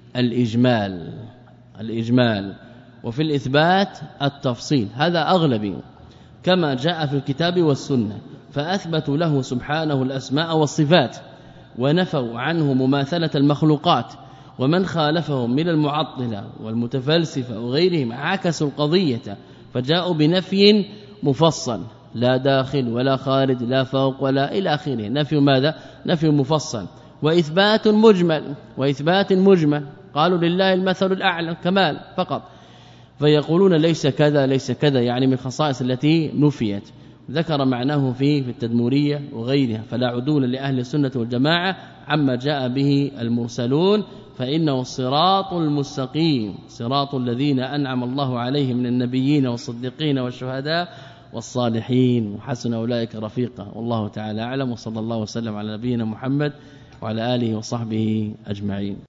الإجمال الإجمال وفي الإثبات التفصيل، هذا أغلبي كما جاء في الكتاب والسنة، فأثبتوا له سبحانه الأسماء والصفات ونفوا عنه مماثلة المخلوقات. ومن خالفهم من المعطلة والمتفلسفة وغيرهم عكسوا القضية فجاءوا بنفي مفصل، لا داخل ولا خارج لا فوق ولا إلى آخره، نفي ماذا؟ نفي مفصل. وإثبات مجمل وإثبات مجمل، قالوا لله المثل الأعلى كمال فقط، فيقولون ليس كذا ليس كذا، يعني من الخصائص التي نفيت. ذكر معناه فيه في التدمورية وغيرها. فلا عدول لأهل السنة والجماعة عما جاء به المرسلون، فإنه الصراط المستقيم، صراط الذين أنعم الله عليهم من النبيين والصديقين والشهداء والصالحين وحسن أولئك رفيقا. والله تعالى أعلم، وصلى الله وسلم على نبينا محمد وعلى آله وصحبه أجمعين.